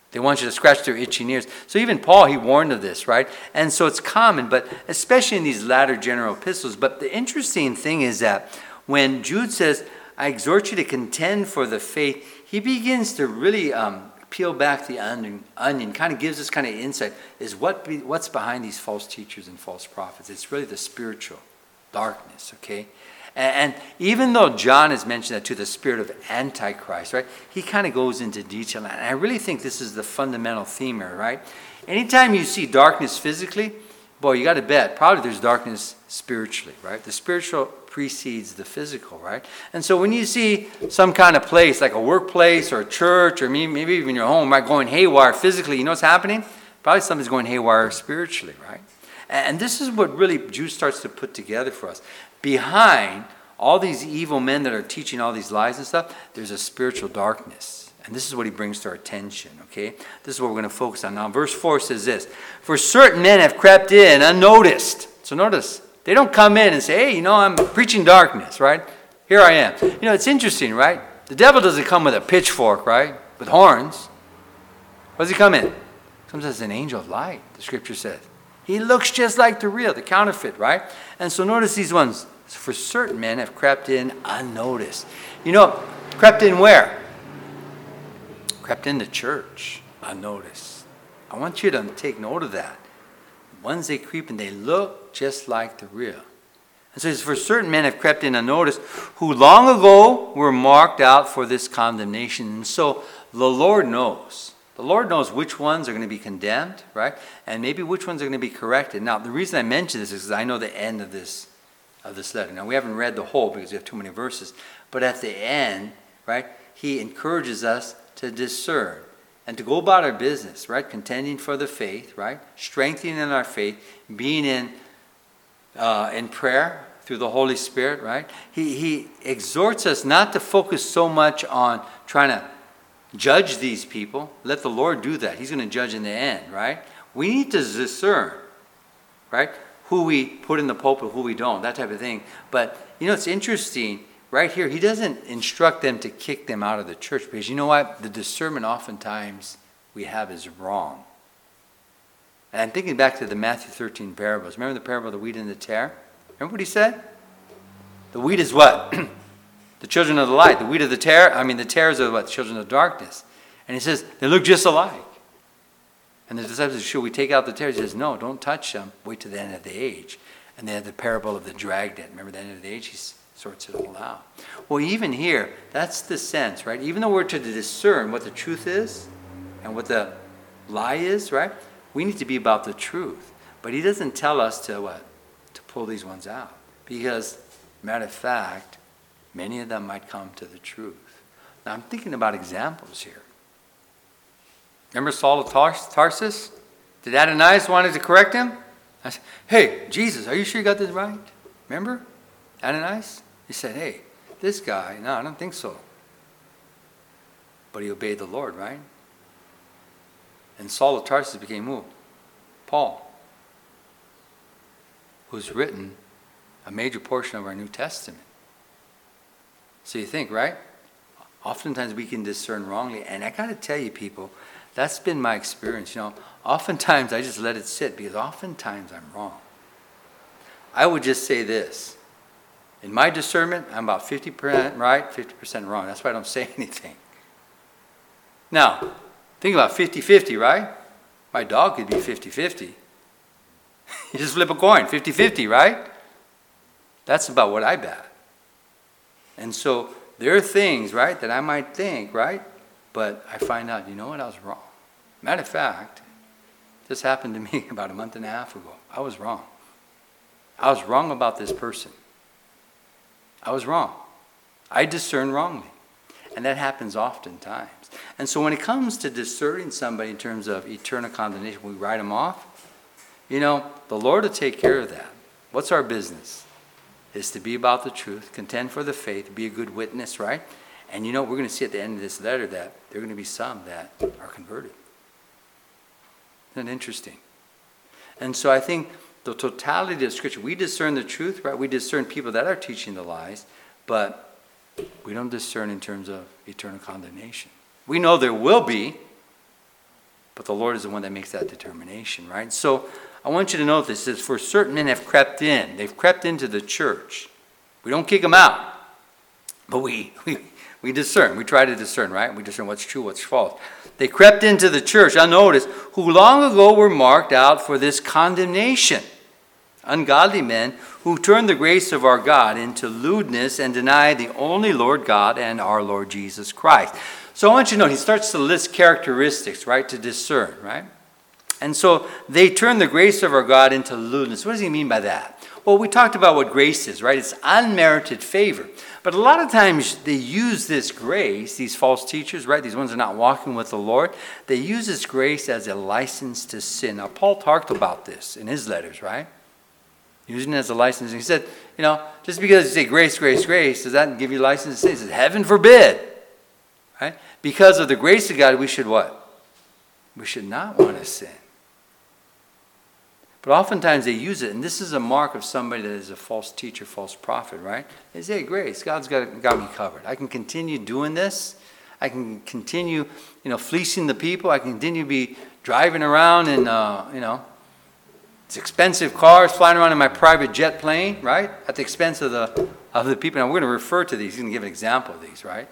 They want you to scratch their itching ears. So even Paul, he warned of this, right? And so it's common, but especially in these latter general epistles. But the interesting thing is that when Jude says, I exhort you to contend for the faith, he begins to really peel back the onion, kind of gives us kind of insight, is what's behind these false teachers and false prophets. It's really the spiritual darkness, okay? And even though John has mentioned that to the spirit of Antichrist, right, he kind of goes into detail. And I really think this is the fundamental theme here, right? Anytime you see darkness physically, boy, you got to bet, probably there's darkness spiritually, right? The spiritual precedes the physical, right? And so when you see some kind of place, like a workplace or a church or maybe even your home, right, going haywire physically, you know what's happening? Probably something's going haywire spiritually, right? And this is what really Jude starts to put together for us. Behind all these evil men that are teaching all these lies and stuff, there's a spiritual darkness. And this is what he brings to our attention, okay? This is what we're going to focus on. Now, verse 4 says this, for certain men have crept in unnoticed. So notice, they don't come in and say, hey, I'm preaching darkness, right? Here I am. It's interesting, right? The devil doesn't come with a pitchfork, right? With horns. What does he come in? He comes as an angel of light, the scripture says. He looks just like the real, the counterfeit, right? And so notice these ones. For certain men have crept in unnoticed. Crept in where? Crept in the church unnoticed. I want you to take note of that. Once they creep in, they look just like the real. And so it says, for certain men have crept in unnoticed, who long ago were marked out for this condemnation. And so the Lord knows. The Lord knows which ones are going to be condemned, right? And maybe which ones are going to be corrected. Now, the reason I mention this is because I know the end of this letter. Now, we haven't read the whole because we have too many verses. But at the end, right, he encourages us to discern and to go about our business, right? Contending for the faith, right? Strengthening in our faith, being in prayer through the Holy Spirit, right? He exhorts us not to focus so much on trying to judge these people. Let the Lord do that. He's going to judge in the end, right? We need to discern, right? Who we put in the pulpit, who we don't, that type of thing. But, it's interesting. Right here, he doesn't instruct them to kick them out of the church because you know what? The discernment oftentimes we have is wrong. And I'm thinking back to the Matthew 13 parables. Remember the parable of the wheat and the tare? Remember what he said? The wheat is what? The children of the light. The wheat of the tares are what? The children of darkness. And he says, they look just alike. And the disciples said, should we take out the tares? He says, no, don't touch them. Wait till the end of the age. And they had the parable of the dragnet. Remember the end of the age? He sorts it all out. Well, even here, that's the sense, right? Even though we're to discern what the truth is and what the lie is, right? We need to be about the truth. But he doesn't tell us to what? To pull these ones out. Because, matter of fact, many of them might come to the truth. Now, I'm thinking about examples here. Remember Saul of Tarsus? Did Ananias wanted to correct him? I said, hey, Jesus, are you sure you got this right? Remember Ananias? He said, hey, this guy, no, I don't think so. But he obeyed the Lord, right? And Saul of Tarsus became who? Paul, who's written a major portion of our New Testament. So you think, right? Oftentimes we can discern wrongly. And I got to tell you, people, that's been my experience. Oftentimes I just let it sit because oftentimes I'm wrong. I would just say this. In my discernment, I'm about 50% right, 50% wrong. That's why I don't say anything. Now, think about 50-50, right? My dog could be 50-50. You just flip a coin, 50-50, right? That's about what I bet. And so there are things, right, that I might think, right? But I find out, you know what, I was wrong. Matter of fact, this happened to me about a month and a half ago. I was wrong. I was wrong about this person. I was wrong. I discern wrongly. And that happens oftentimes. And so when it comes to discerning somebody in terms of eternal condemnation, we write them off. The Lord will take care of that. What's our business? Is to be about the truth, contend for the faith, be a good witness, right? And we're going to see at the end of this letter that there are going to be some that are converted. Isn't that interesting? And so I think the totality of Scripture, we discern the truth, right? We discern people that are teaching the lies, but we don't discern in terms of eternal condemnation. We know there will be, But the Lord is the one that makes that determination, right? So I want you to note this. It says, for certain men have crept in. They've crept into the church. We don't kick them out. But we discern. We try to discern, right? We discern what's true, what's false. They crept into the church, now notice, who long ago were marked out for this condemnation. Ungodly men who turn the grace of our God into lewdness and deny the only Lord God and our Lord Jesus Christ. So I want you to know, he starts to list characteristics, right, to discern, right? And so they turn the grace of our God into lewdness. What does he mean by that? Well, we talked about what grace is, right? It's unmerited favor. But a lot of times they use this grace, these false teachers, right? These ones are not walking with the Lord. They use this grace as a license to sin. Now, Paul talked about this in his letters, right? Using it as a license. He said, just because you say grace, grace, grace, does that give you license to sin? He says, heaven forbid, right? Because of the grace of God, we should what? We should not want to sin. But oftentimes they use it, and this is a mark of somebody that is a false teacher, false prophet, right? They say, grace, God's got me covered. I can continue doing this. I can continue, fleecing the people. I can continue to be driving around in, it's expensive cars, flying around in my private jet plane, right? At the expense of the people. Now, we're going to refer to these. He's going to give an example of these, right?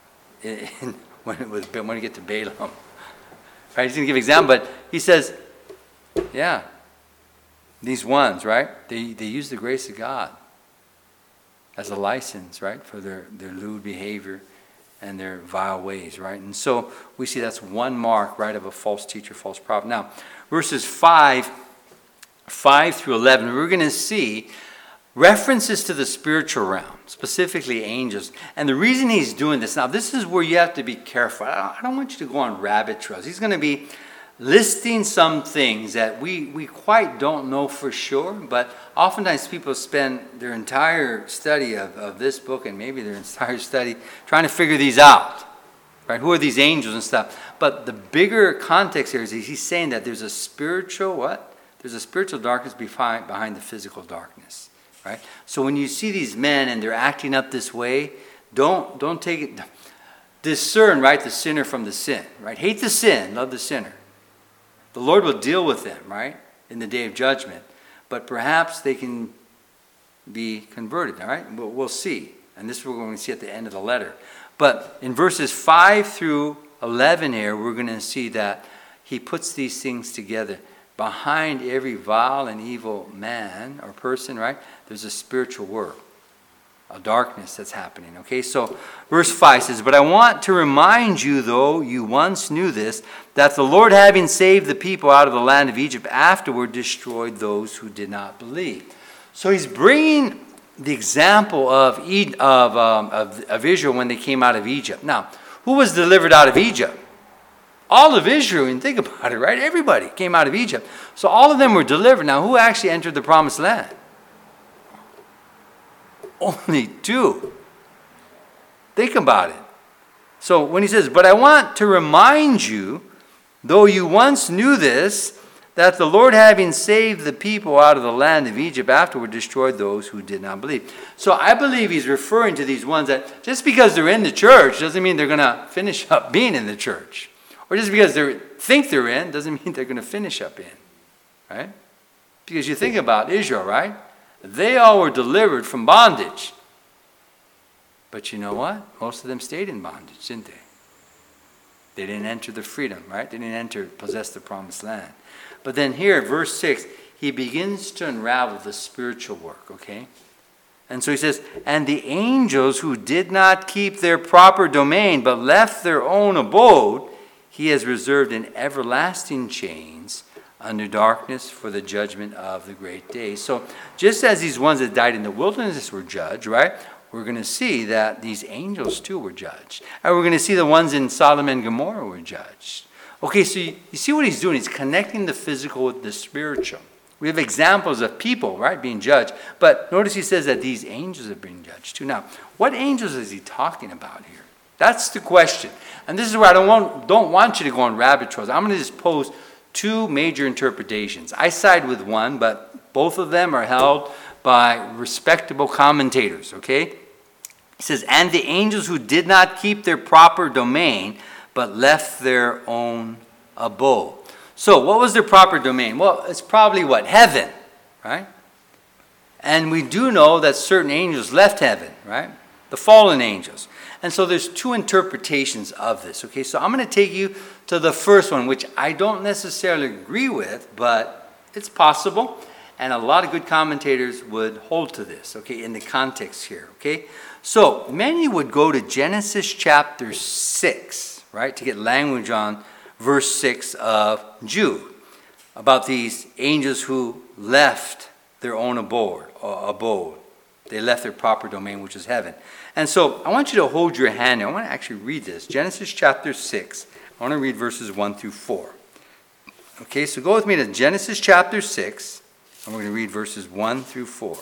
When we get to Balaam. Right? He's going to give an example, but he says, yeah, these ones, right? They use the grace of God as a license, right, for their lewd behavior and their vile ways, right? And so we see that's one mark, right, of a false teacher, false prophet. Now, verses 5 through 11, we're going to see references to the spiritual realm, specifically angels. And the reason he's doing this, now this is where you have to be careful. I don't want you to go on rabbit trails. He's going to be listing some things that we quite don't know for sure, but oftentimes people spend their entire study of this book and maybe their entire study trying to figure these out, right? Who are these angels and stuff? But the bigger context here is he's saying that there's a spiritual what? There's a spiritual darkness behind the physical darkness, right? So when you see these men and they're acting up this way, don't take it. Discern, right, the sinner from the sin, right? Hate the sin, love the sinner. The Lord will deal with them, right, in the day of judgment. But perhaps they can be converted, all right? We'll see. And this is what we're going to see at the end of the letter. But in verses 5 through 11 here, we're going to see that he puts these things together. Behind every vile and evil man or person, right, there's a spiritual work, a darkness that's happening. Okay, so verse 5 says, but I want to remind you, though you once knew this, that the Lord, having saved the people out of the land of Egypt, afterward destroyed those who did not believe. So he's bringing the example of Israel when they came out of Egypt. Now, who was delivered out of Egypt? All of Israel, and think about it, right? Everybody came out of Egypt. So all of them were delivered. Now, who actually entered the promised land? Only 2. Think about it. So when he says, but I want to remind you, though you once knew this, that the Lord, having saved the people out of the land of Egypt, afterward destroyed those who did not believe. So I believe he's referring to these ones that just because they're in the church doesn't mean they're going to finish up being in the church. Or just because they think they're in doesn't mean they're going to finish up in. Right? Because you think about Israel, right? They all were delivered from bondage. But you know what? Most of them stayed in bondage, didn't they? They didn't enter the freedom, right? They didn't possess the promised land. But then here, verse 6, he begins to unravel the spiritual work, okay? And so he says, and the angels who did not keep their proper domain, but left their own abode, he has reserved in everlasting chains under darkness for the judgment of the great day. So just as these ones that died in the wilderness were judged, right? We're going to see that these angels too were judged. And we're going to see the ones in Sodom and Gomorrah were judged. Okay, so you see what he's doing? He's connecting the physical with the spiritual. We have examples of people, right, being judged. But notice he says that these angels are being judged too. Now, what angels is he talking about here? That's the question. And this is where I don't want you to go on rabbit trails. I'm going to just pose 2 major interpretations. I side with one, but both of them are held by respectable commentators, okay? It says, and the angels who did not keep their proper domain, but left their own abode. So what was their proper domain? Well, it's probably what? Heaven, right? And we do know that certain angels left heaven, right? The fallen angels. And so there's two interpretations of this, okay? So I'm going to take you to the first one, which I don't necessarily agree with, but it's possible. And a lot of good commentators would hold to this, okay, in the context here, okay? So many would go to Genesis chapter 6, right, to get language on verse 6 of Jude, about these angels who left their own abode. They left their proper domain, which is heaven. And so I want you to hold your hand. I want to actually read this. Genesis chapter 6. I want to read verses 1 through 4. Okay, so go with me to Genesis chapter 6, and we're going to read verses 1 through 4.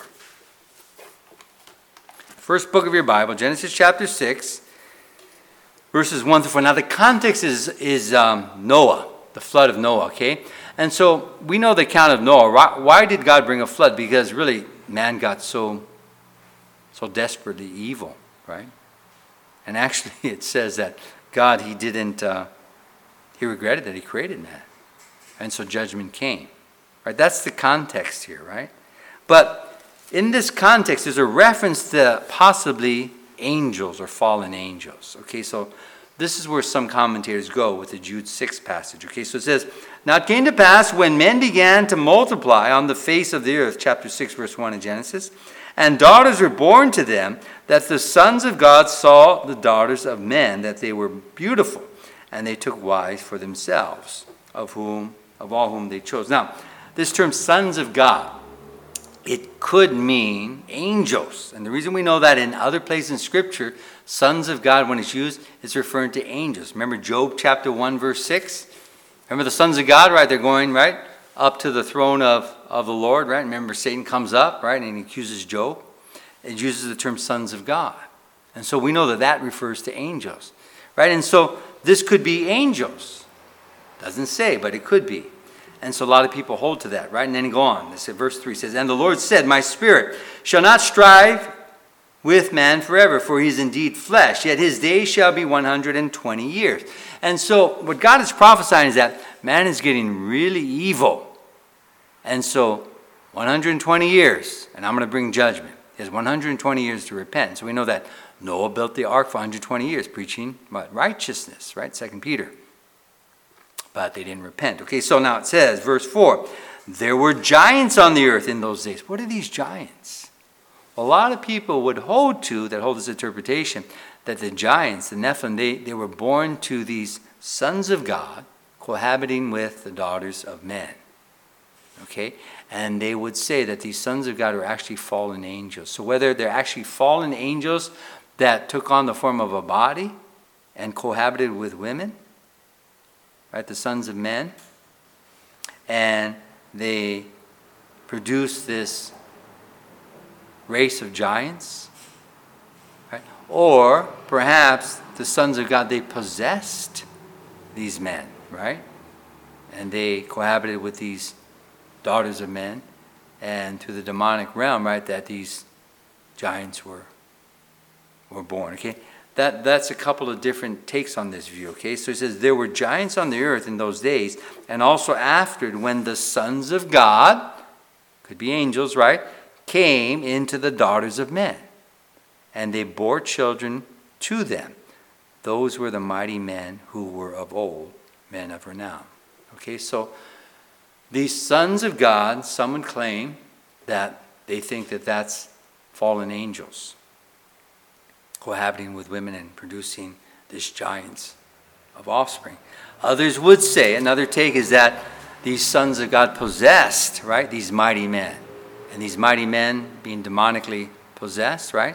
First book of your Bible, Genesis chapter 6, verses 1 through 4. Now the context is Noah, the flood of Noah, okay? And so we know the account of Noah. Why did God bring a flood? Because really man got so desperately evil, right? And actually it says that God, he regretted that he created man. And so judgment came, right? That's the context here, right? But in this context, there's a reference to possibly angels or fallen angels. Okay, so this is where some commentators go with the Jude 6 passage. Okay, so it says, "Now it came to pass when men began to multiply on the face of the earth," chapter 6, verse 1 in Genesis, "and daughters were born to them, that the sons of God saw the daughters of men, that they were beautiful, and they took wives for themselves, of all whom they chose." Now, this term sons of God, it could mean angels. And the reason we know that in other places in Scripture, sons of God, when it's used, it's referring to angels. Remember Job chapter 1, verse 6? Remember the sons of God, right? They're going, right, up to the throne of the Lord, right? Remember Satan comes up, right, and he accuses Job. It uses the term sons of God. And so we know that that refers to angels, right? And so this could be angels. Doesn't say, but it could be. And so a lot of people hold to that, right? And then you go on. This verse 3 says, "And the Lord said, My spirit shall not strive with man forever, for he is indeed flesh, yet his days shall be 120 years. And so what God is prophesying is that man is getting really evil. And so 120 years, and I'm going to bring judgment. He has 120 years to repent. So we know that Noah built the ark for 120 years, preaching righteousness, right? 2 Peter. But they didn't repent. Okay, so now it says, verse 4, "There were giants on the earth in those days." What are these giants? A lot of people would hold this interpretation, that the giants, the Nephilim, they were born to these sons of God, cohabiting with the daughters of men. Okay, and they would say that these sons of God are actually fallen angels. So whether they're actually fallen angels that took on the form of a body and cohabited with women, right, the sons of men, and they produce this race of giants, right? Or perhaps the sons of God, they possessed these men, right? And they cohabited with these daughters of men, and through the demonic realm, right, that these giants were born, okay? That's a couple of different takes on this view, okay? So it says, "There were giants on the earth in those days, and also after, when the sons of God," could be angels, right, "came into the daughters of men, and they bore children to them. Those were the mighty men who were of old, men of renown." Okay, so these sons of God, some would claim that they think that that's fallen angels, cohabiting with women and producing these giants of offspring. Others would say, another take is that these sons of God possessed, right, these mighty men. And these mighty men being demonically possessed, right?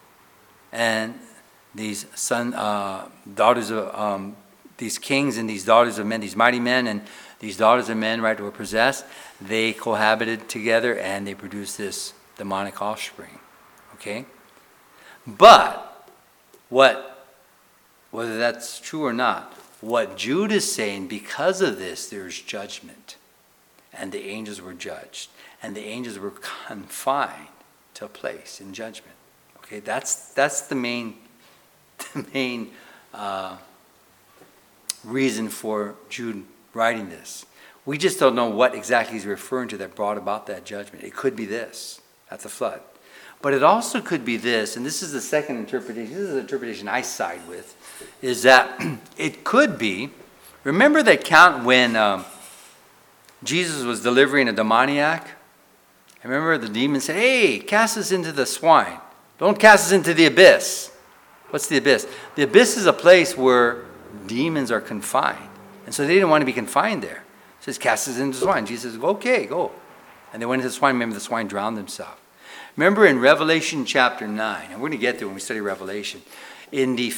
And these daughters of these kings and these daughters of men, these mighty men and these daughters of men, right, were possessed. They cohabited together and they produced this demonic offspring. Okay? But whether that's true or not, what Jude is saying, because of this, there's judgment. And the angels were judged. And the angels were confined to a place in judgment. Okay, that's the main reason for Jude writing this. We just don't know what exactly he's referring to that brought about that judgment. It could be this at the flood. But it also could be this, and this is the second interpretation. This is the interpretation I side with, is that it could be, remember that count when Jesus was delivering a demoniac? I remember the demon said, hey, cast us into the swine. Don't cast us into the abyss. What's the abyss? The abyss is a place where demons are confined. And so they didn't want to be confined there. It says, cast us into the swine. Jesus says, okay, go. And they went into the swine. Remember, the swine drowned themselves. Remember in Revelation chapter 9, and we're going to get there when we study Revelation, in the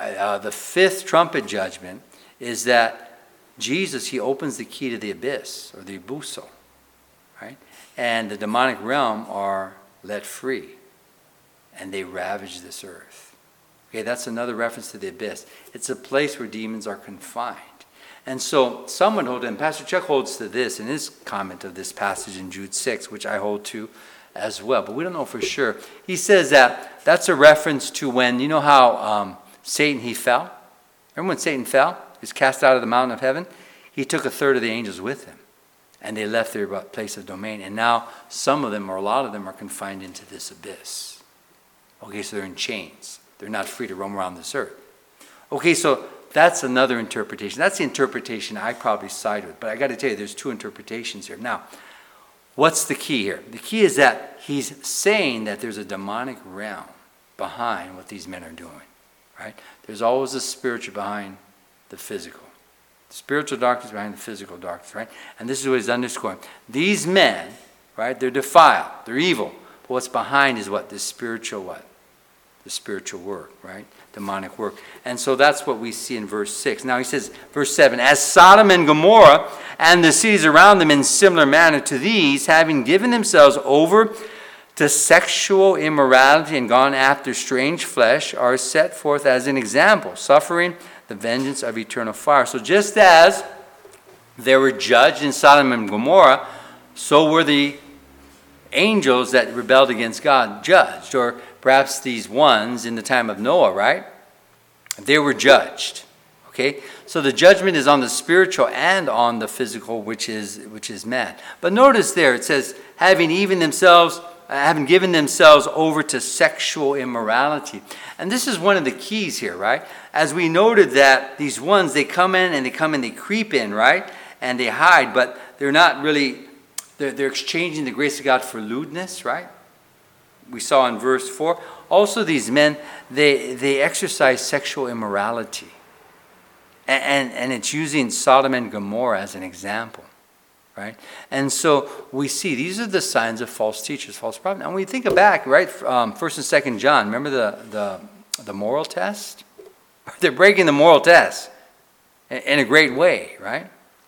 fifth trumpet judgment is that Jesus, he opens the key to the abyss, or the abuso, right? And the demonic realm are let free, and they ravage this earth. Okay, that's another reference to the abyss. It's a place where demons are confined. And so someone holds, and Pastor Chuck holds to this in his comment of this passage in Jude 6, which I hold to as well, but we don't know for sure. He says that that's a reference to when, you know how Satan, he fell? Remember when Satan fell? He was cast out of the mountain of heaven? He took a third of the angels with him, and they left their place of domain. And now some of them, or a lot of them, are confined into this abyss. Okay, so they're in chains. They're not free to roam around this earth. Okay, so that's another interpretation. That's the interpretation I probably side with. But I got to tell you, there's two interpretations here. Now, what's the key here? The key is that he's saying that there's a demonic realm behind what these men are doing, right? There's always a spiritual behind the physical. The spiritual darkness behind the physical darkness, right? And this is what he's underscoring. These men, right, they're defiled, they're evil. But what's behind is what? The spiritual what? The spiritual work, right? Demonic work. And so that's what we see in verse 6. Now he says, verse 7, as Sodom and Gomorrah and the cities around them in similar manner to these, having given themselves over to sexual immorality and gone after strange flesh, are set forth as an example, suffering the vengeance of eternal fire. So just as they were judged in Sodom and Gomorrah, so were the angels that rebelled against God judged, or perhaps these ones in the time of Noah, right? They were judged. Okay? So the judgment is on the spiritual and on the physical, which is man. But notice there, it says, having given themselves over to sexual immorality. And this is one of the keys here, right? As we noted that these ones, they come in and they creep in, right? And they hide, but they're not really, they're exchanging the grace of God for lewdness, right? We saw in verse 4. Also these men, they exercise sexual immorality. And it's using Sodom and Gomorrah as an example, right? And so we see these are the signs of false teachers, false prophets. And when we think back, right, 1st and 2nd John, remember the moral test? They're breaking the moral test in a great way, right?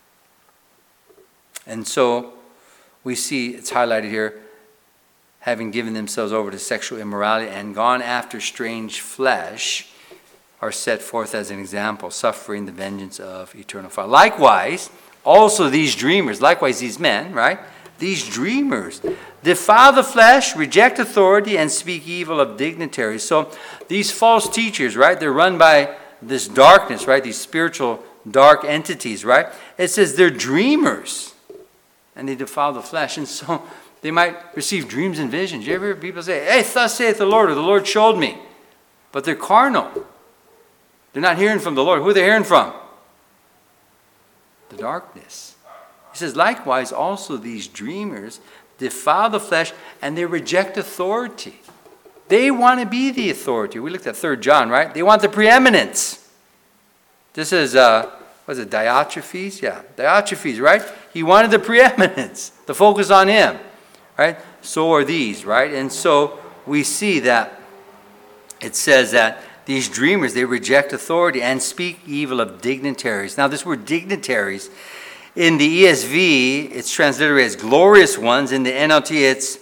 And so we see it's highlighted here, having given themselves over to sexual immorality and gone after strange flesh, are set forth as an example, suffering the vengeance of eternal fire. Likewise, also these dreamers, likewise these men, right? These dreamers defile the flesh, reject authority, and speak evil of dignitaries. So these false teachers, right? They're run by this darkness, right? These spiritual dark entities, right? It says they're dreamers, and they defile the flesh. And so they might receive dreams and visions. You ever hear people say, hey, thus saith the Lord, or the Lord showed me. But they're carnal. They're not hearing from the Lord. Who are they hearing from? The darkness. He says, likewise, also these dreamers defile the flesh and they reject authority. They want to be the authority. We looked at 3 John, right? They want the preeminence. This is, what is it, Diotrephes? Yeah, Diotrephes, right? He wanted the preeminence, the focus on him, right? So are these, right? And so we see that it says that these dreamers, they reject authority and speak evil of dignitaries. Now, this word dignitaries, in the ESV, it's transliterated as glorious ones. In the NLT, it's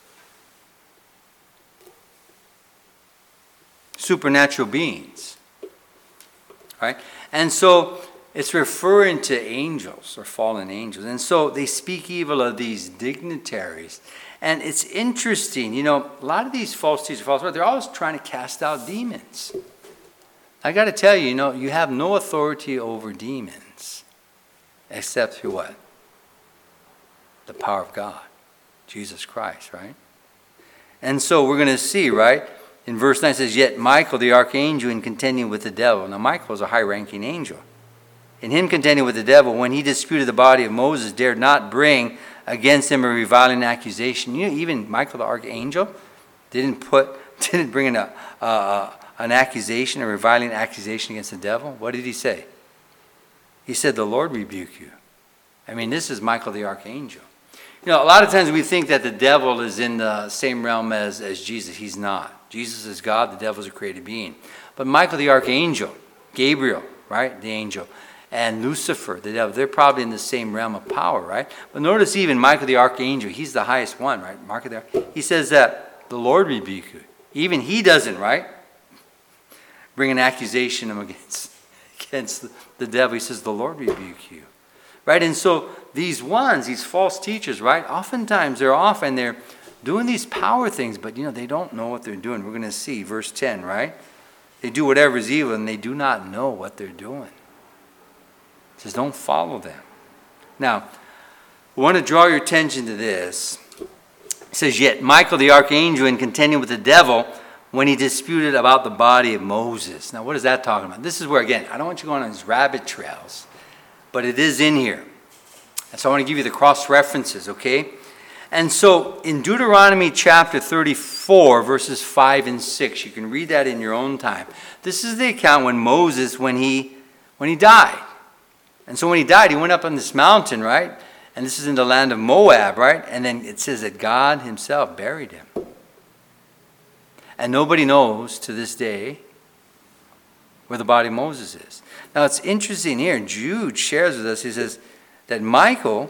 supernatural beings. Right? And so it's referring to angels or fallen angels. And so they speak evil of these dignitaries. And it's interesting, you know, a lot of these false teachers, they're always trying to cast out demons. I got to tell you, you know, you have no authority over demons. except through what? The power of God, Jesus Christ, right? And so we're going to see, right? In verse 9 it says, yet Michael the archangel in contending with the devil. Now Michael is a high-ranking angel. In him contending with the devil, when he disputed the body of Moses, dared not bring against him a reviling accusation. You know, even Michael the archangel didn't bring in an accusation, a reviling accusation against the devil. What did he say? He said, the Lord rebuke you. I mean, this is Michael the archangel. You know, a lot of times we think that the devil is in the same realm as Jesus. He's not. Jesus is God. The devil is a created being. But Michael the archangel, Gabriel, right, the angel, and Lucifer, the devil, they're probably in the same realm of power, right? But notice even Michael the archangel, he's the highest one, right? He says that the Lord rebuke you. Even he doesn't, right, bring an accusation against the devil. He says the Lord rebuke you, right? And so these false teachers, right, oftentimes they're doing these power things, but they don't know what they're doing. We're going to see verse 10, right? They do whatever is evil and they do not know what they're doing. It says don't follow them. Now, I want to draw your attention to this. It says, yet Michael the archangel in contending with the devil when he disputed about the body of Moses. Now, what is that talking about? This is where, again, I don't want you going on these rabbit trails, but it is in here. And so I want to give you the cross references, okay? And so in Deuteronomy chapter 34, verses 5 and 6, you can read that in your own time. This is the account when Moses, when he died. And so when he died, he went up on this mountain, right? And this is in the land of Moab, right? And then it says that God himself buried him. And nobody knows to this day where the body of Moses is. Now it's interesting here. Jude shares with us, he says that Michael,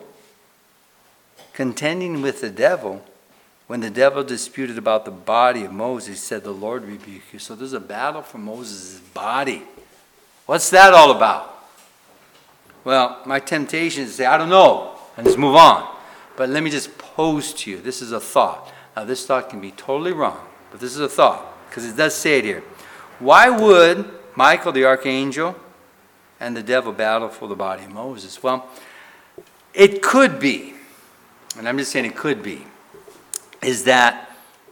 contending with the devil, when the devil disputed about the body of Moses, he said, the Lord rebuke you. So there's a battle for Moses' body. What's that all about? Well, my temptation is to say, I don't know, and just move on. But let me just pose to you. This is a thought. Now, this thought can be totally wrong, but this is a thought, because it does say it here. Why would Michael the archangel and the devil battle for the body of Moses? Well, it could be, and I'm just saying it could be, is that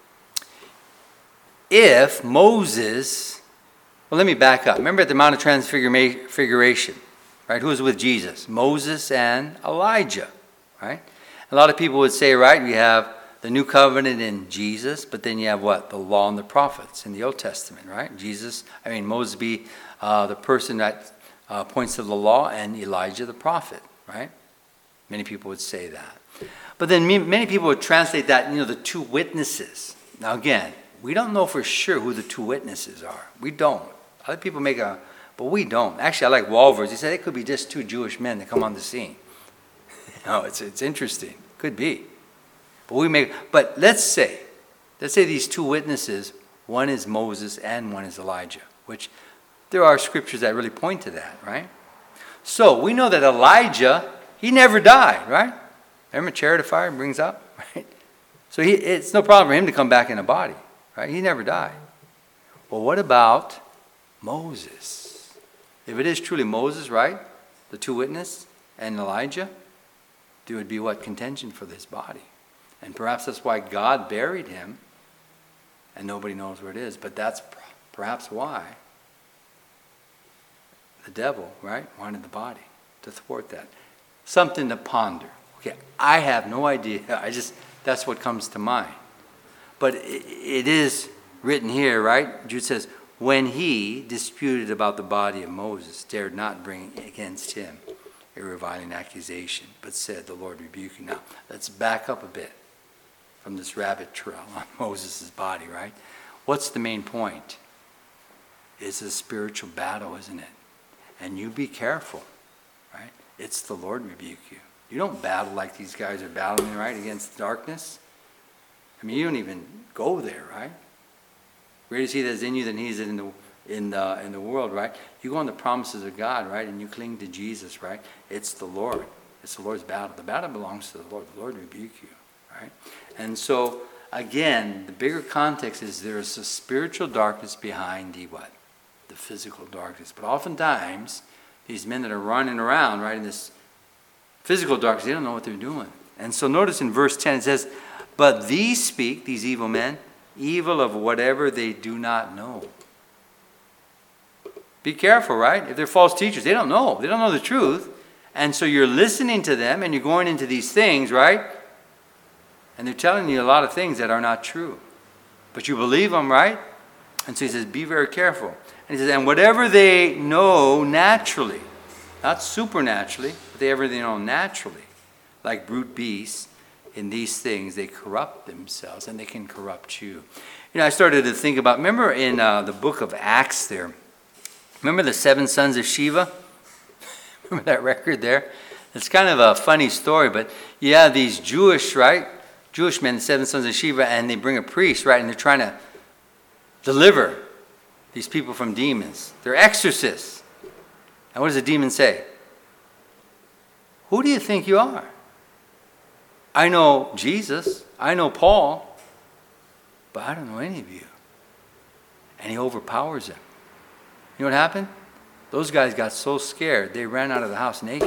if Moses, well, let me back up. Remember at the Mount of Transfiguration, right? Who was with Jesus? Moses and Elijah, right? A lot of people would say, right, we have the new covenant in Jesus, but then you have what? The law and the prophets in the Old Testament, right? Moses be the person that points to the law, and Elijah the prophet, right? Many people would say that. But then many people would translate that, the two witnesses. Now again, we don't know for sure who the two witnesses are. We don't. Other people but we don't. Actually, I like Walvers. He said it could be just two Jewish men that come on the scene. It's interesting. Could be. But let's say these two witnesses, one is Moses and one is Elijah, which there are scriptures that really point to that, right? So we know that Elijah, he never died, right? Remember chariot of fire brings up, right? So it's no problem for him to come back in a body, right? He never died. Well, what about Moses? If it is truly Moses, right, the two witnesses, and Elijah, there would be what? Contention for this body. And perhaps that's why God buried him, and nobody knows where it is. But that's perhaps why the devil, right, wanted the body, to thwart that. Something to ponder. Okay, I have no idea. That's what comes to mind. But it is written here, right? Jude says, when he disputed about the body of Moses, dared not bring against him a reviling accusation, but said, the Lord rebuke you. Now, let's back up a bit from this rabbit trail on Moses' body, right? What's the main point? It's a spiritual battle, isn't it? And you be careful, right? It's the Lord rebuke you. You don't battle like these guys are battling, right, against darkness. You don't even go there, right? Greater is he that is in you than he is in the world, right? You go on the promises of God, right, and you cling to Jesus, right? It's the Lord. It's the Lord's battle. The battle belongs to the Lord. The Lord rebuke you, right? And so, again, the bigger context is there is a spiritual darkness behind the what? The physical darkness. But oftentimes, these men that are running around, right, in this Physical darkness, they don't know what they're doing. And so notice in verse 10 it says, but these speak, these evil men, evil of whatever they do not know. Be careful, right? If they're false teachers, they don't know. They don't know the truth. And so you're listening to them and you're going into these things, right? And they're telling you a lot of things that are not true. But you believe them, right? And so he says, be very careful. And he says, and whatever they know naturally, not supernaturally, but whatever they know naturally, like brute beasts, in these things they corrupt themselves and they can corrupt you. You know, I started to think about, remember in the book of Acts there, remember the 7 sons of Sheva? Remember that record there? It's kind of a funny story, but yeah, these Jewish, right? Jewish men, the 7 sons of Sheva, and they bring a priest, right? And they're trying to deliver these people from demons. They're exorcists. And what does the demon say? Who do you think you are? I know Jesus. I know Paul. But I don't know any of you. And he overpowers them. You know what happened? Those guys got so scared, they ran out of the house naked.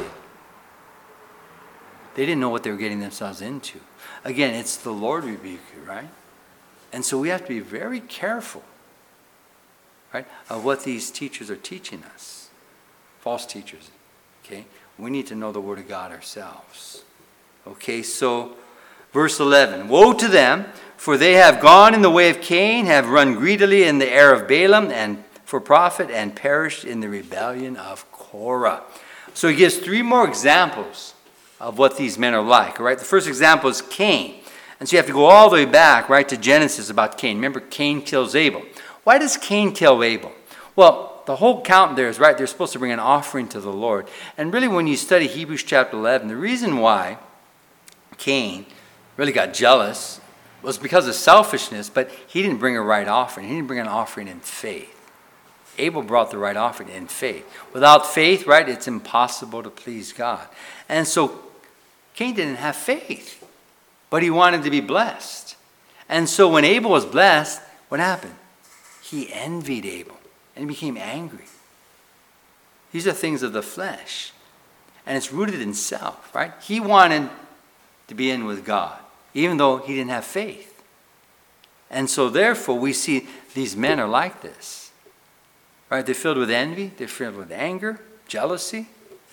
They didn't know what they were getting themselves into. Again, it's the Lord rebuke you, right? And so we have to be very careful, right, of what these teachers are teaching us. False teachers, okay? We need to know the Word of God ourselves. Okay, so verse 11. Woe to them, for they have gone in the way of Cain, have run greedily in the error of Balaam, and for profit, and perished in the rebellion of Korah. So he gives 3 more examples of what these men are like. All right, the first example is Cain. And so you have to go all the way back, right, to Genesis about Cain. Remember, Cain kills Abel. Why does Cain kill Abel? Well, the whole count there is, right, they're supposed to bring an offering to the Lord. And really when you study Hebrews chapter 11, the reason why Cain really got jealous was because of selfishness, but he didn't bring a right offering. He didn't bring an offering in faith. Abel brought the right offering in faith. Without faith, right, it's impossible to please God. And so Cain didn't have faith, but he wanted to be blessed. And so when Abel was blessed, what happened? He envied Abel and he became angry. These are things of the flesh. And it's rooted in self, right? He wanted to be in with God, even though he didn't have faith. And so therefore we see these men are like this. Right? They're filled with envy. They're filled with anger, jealousy.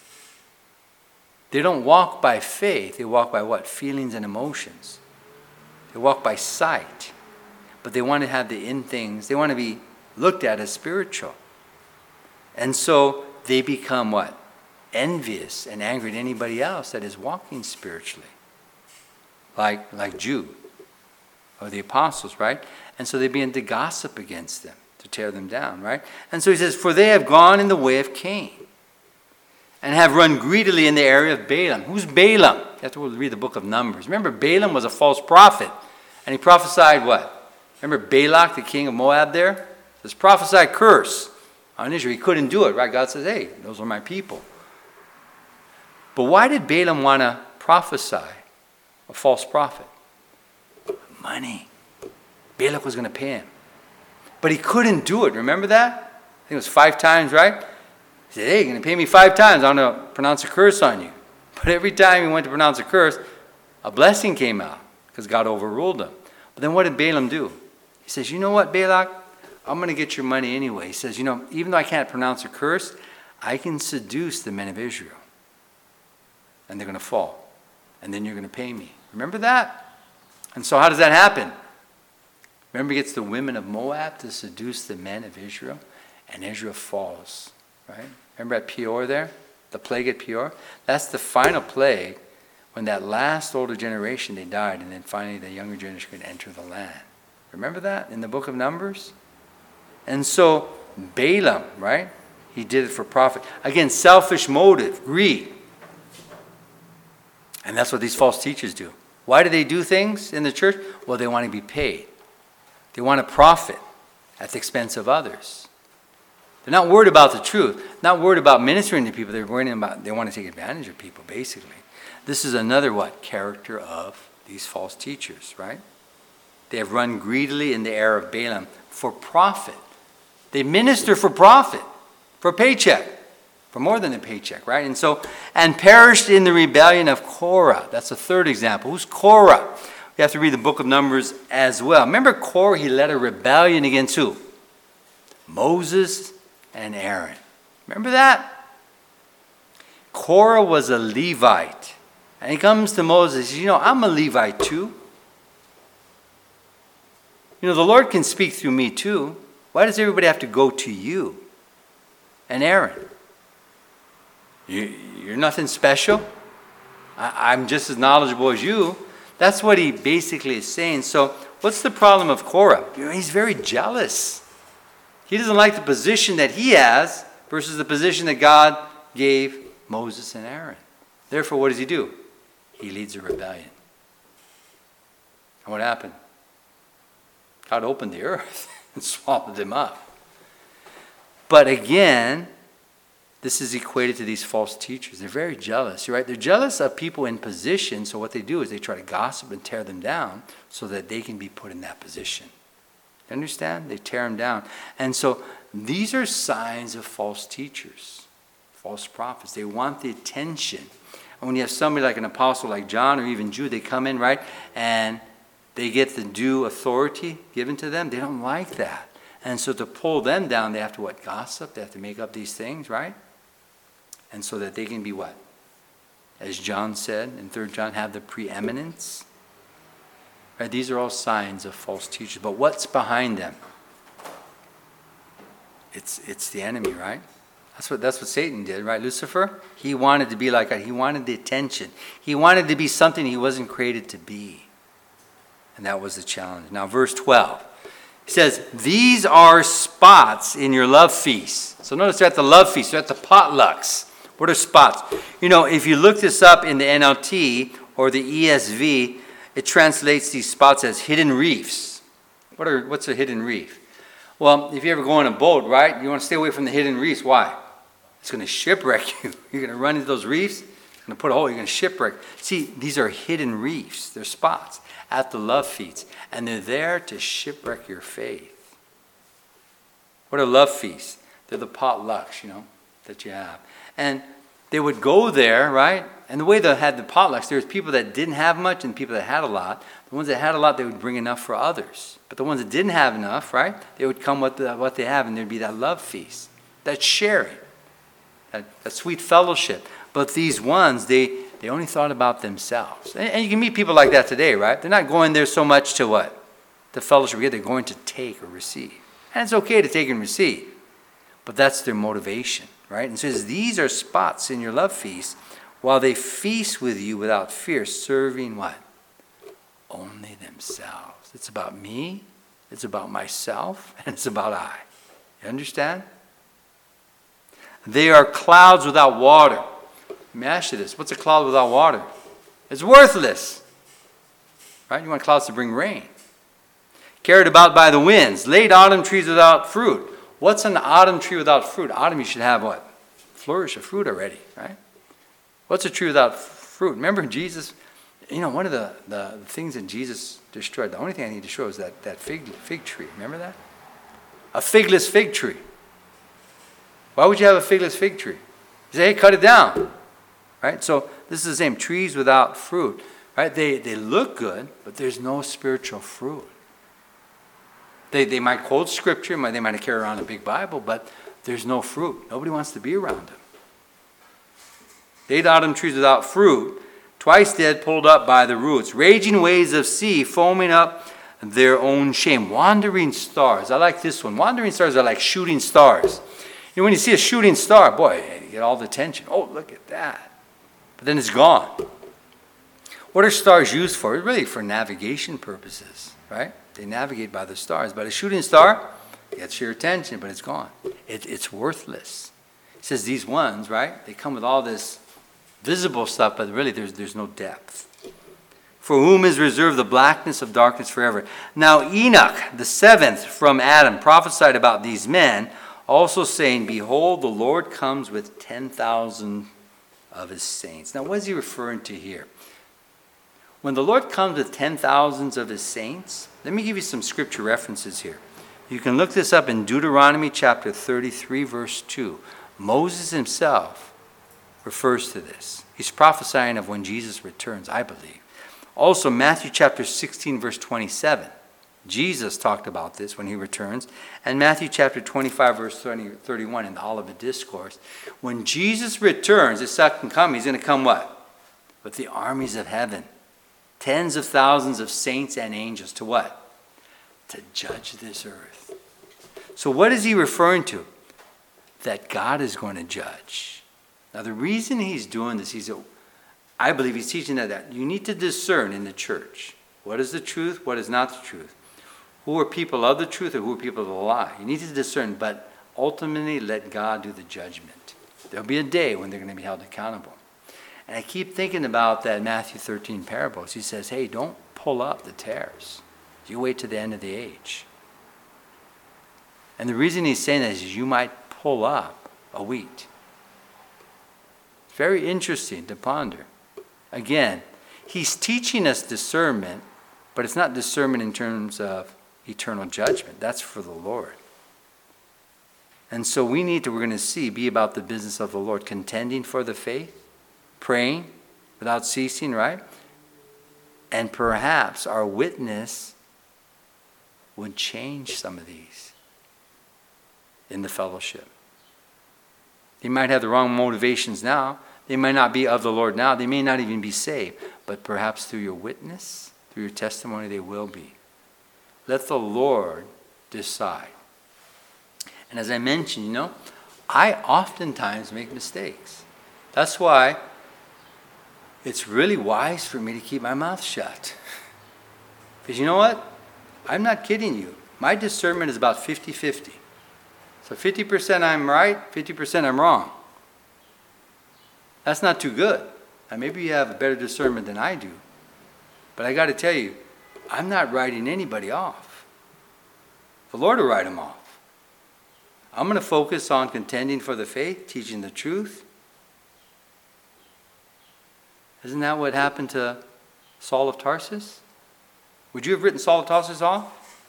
They don't walk by faith. They walk by what? Feelings and emotions. They walk by sight. But they want to have the in things. They want to be looked at as spiritual. And so they become what? Envious and angry at anybody else that is walking spiritually. Like Jude or the apostles, right? And so they begin to gossip against them, to tear them down, right? And so he says, for they have gone in the way of Cain and have run greedily in the area of Balaam. Who's Balaam? You have to read the book of Numbers. Remember, Balaam was a false prophet. And he prophesied what? Remember Balak, the king of Moab there? This prophesied curse on Israel. He couldn't do it, right? God says, hey, those are my people. But why did Balaam want to prophesy a false prophet? Money. Balak was going to pay him. But he couldn't do it. Remember that? I think it was 5 times, right? He said, hey, you're going to pay me 5 times. I'm going to pronounce a curse on you. But every time he went to pronounce a curse, a blessing came out because God overruled him. But then what did Balaam do? He says, you know what, Balak? I'm going to get your money anyway. He says, you know, even though I can't pronounce a curse, I can seduce the men of Israel. And they're going to fall. And then you're going to pay me. Remember that? And so how does that happen? Remember, he gets the women of Moab to seduce the men of Israel, and Israel falls, right? Remember at Peor there? The plague at Peor? That's the final plague when that last older generation, they died, and then finally the younger generation could enter the land. Remember that in the book of Numbers? And so Balaam, right? He did it for profit. Again, selfish motive, greed. And that's what these false teachers do. Why do they do things in the church? Well, they want to be paid. They want to profit at the expense of others. They're not worried about the truth, not worried about ministering to people. They're worried about, they want to take advantage of people, basically. This is another what? Character of these false teachers, right? They have run greedily in the error of Balaam for profit. They minister for profit, for a paycheck. for more than a paycheck, right? And perished in the rebellion of Korah. That's the third example. Who's Korah? You have to read the book of Numbers as well. Remember Korah, he led a rebellion against who? Moses and Aaron. Remember that? Korah was a Levite. And he comes to Moses, he says, I'm a Levite too. The Lord can speak through me too. Why does everybody have to go to you and Aaron? You're nothing special. I'm just as knowledgeable as you. That's what he basically is saying. So what's the problem of Korah? He's very jealous. He doesn't like the position that he has versus the position that God gave Moses and Aaron. Therefore, what does he do? He leads a rebellion. And what happened? God opened the earth and swallowed them up. But again, this is equated to these false teachers. They're very jealous, right? They're jealous of people in position, so what they do is they try to gossip and tear them down so that they can be put in that position. You understand? They tear them down. And so these are signs of false teachers, false prophets. They want the attention. And when you have somebody like an apostle like John or even Jude, they come in, right, and they get the due authority given to them. They don't like that. And so to pull them down, they have to what? Gossip. They have to make up these things, right? And so that they can be what? As John said in 3 John, have the preeminence. Right? These are all signs of false teachers. But what's behind them? It's the enemy, right? That's what Satan did, right? Lucifer, he wanted to be like God. He wanted the attention. He wanted to be something he wasn't created to be. And that was the challenge. Now, verse 12. He says, these are spots in your love feast. So notice they're at the love feast. They're at the potlucks. What are spots? If you look this up in the NLT or the ESV, it translates these spots as hidden reefs. What's a hidden reef? Well, if you ever go on a boat, right, you want to stay away from the hidden reefs. Why? It's going to shipwreck you. You're going to run into those reefs. It's going to put a hole. You're going to shipwreck. See, these are hidden reefs. They're spots at the love feasts. And they're there to shipwreck your faith. What are love feasts? They're the potlucks, that you have. And they would go there, right? And the way they had the potlucks, there was people that didn't have much and people that had a lot. The ones that had a lot, they would bring enough for others. But the ones that didn't have enough, right? They would come with what they have, and there'd be that love feast, that sharing, that sweet fellowship. But these ones, they only thought about themselves. And you can meet people like that today, right? They're not going there so much to what? The fellowship. They're going to take or receive. And it's okay to take and receive. But that's their motivation, right? And it says, these are spots in your love feast while they feast with you without fear, serving what? Only themselves. It's about me, it's about myself, and it's about I. You understand? They are clouds without water. Let me ask you this. What's a cloud without water? It's worthless. Right? You want clouds to bring rain. Carried about by the winds. Late autumn trees without fruit. What's an autumn tree without fruit? Autumn, you should have what? Flourish of fruit already, right? What's a tree without fruit? Remember Jesus, one of the things that Jesus destroyed, the only thing he destroyed was that fig tree. Remember that? A figless fig tree. Why would you have a figless fig tree? You say, hey, cut it down. Right? So this is the same. Trees without fruit. Right? They look good, but there's no spiritual fruit. They might quote scripture, they might carry around a big Bible, but there's no fruit. Nobody wants to be around them. Late autumn trees without fruit, twice dead, pulled up by the roots. Raging waves of sea, foaming up their own shame. Wandering stars. I like this one. Wandering stars are like shooting stars. When you see a shooting star, boy, you get all the attention. Oh, look at that. But then it's gone. What are stars used for? Really for navigation purposes, right? They navigate by the stars. But a shooting star gets your attention, but it's gone. It's worthless. It says these ones, right? They come with all this visible stuff, but really there's no depth. For whom is reserved the blackness of darkness forever. Now Enoch, the seventh from Adam, prophesied about these men, also saying, behold, the Lord comes with 10,000 of his saints. Now, what is he referring to here? When the Lord comes with 10,000s of his saints, let me give you some scripture references here. You can look this up in Deuteronomy chapter 33, verse 2. Moses himself refers to this. He's prophesying of when Jesus returns, I believe. Also, Matthew chapter 16, verse 27. Jesus talked about this when he returns. And Matthew chapter 25, verse 31 in the Olivet Discourse. When Jesus returns, his second coming, he's going to come what? With the armies of heaven. Tens of thousands of saints and angels to what? To judge this earth. So what is he referring to? That God is going to judge. Now the reason he's doing this, I believe he's teaching that you need to discern in the church. What is the truth? What is not the truth? Who are people of the truth or who are people of the lie? You need to discern, but ultimately let God do the judgment. There'll be a day when they're going to be held accountable. And I keep thinking about that Matthew 13 parables. He says, hey, don't pull up the tares. You wait to the end of the age. And the reason he's saying that is you might pull up a wheat. Very interesting to ponder. Again, he's teaching us discernment, but it's not discernment in terms of eternal judgment. That's for the Lord. And so we need to, we're going to see, be about the business of the Lord, contending for the faith, praying without ceasing, right? And perhaps our witness would change some of these in the fellowship. They might have the wrong motivations now. They might not be of the Lord now. They may not even be saved. But perhaps through your witness, through your testimony, they will be. Let the Lord decide. And as I mentioned, I oftentimes make mistakes. That's why it's really wise for me to keep my mouth shut. Because you know what? I'm not kidding you. My discernment is about 50-50. So 50% I'm right, 50% I'm wrong. That's not too good. Now maybe you have a better discernment than I do. But I got to tell you, I'm not writing anybody off. The Lord will write them off. I'm going to focus on contending for the faith, teaching the truth. Isn't that what happened to Saul of Tarsus? Would you have written Saul of Tarsus off?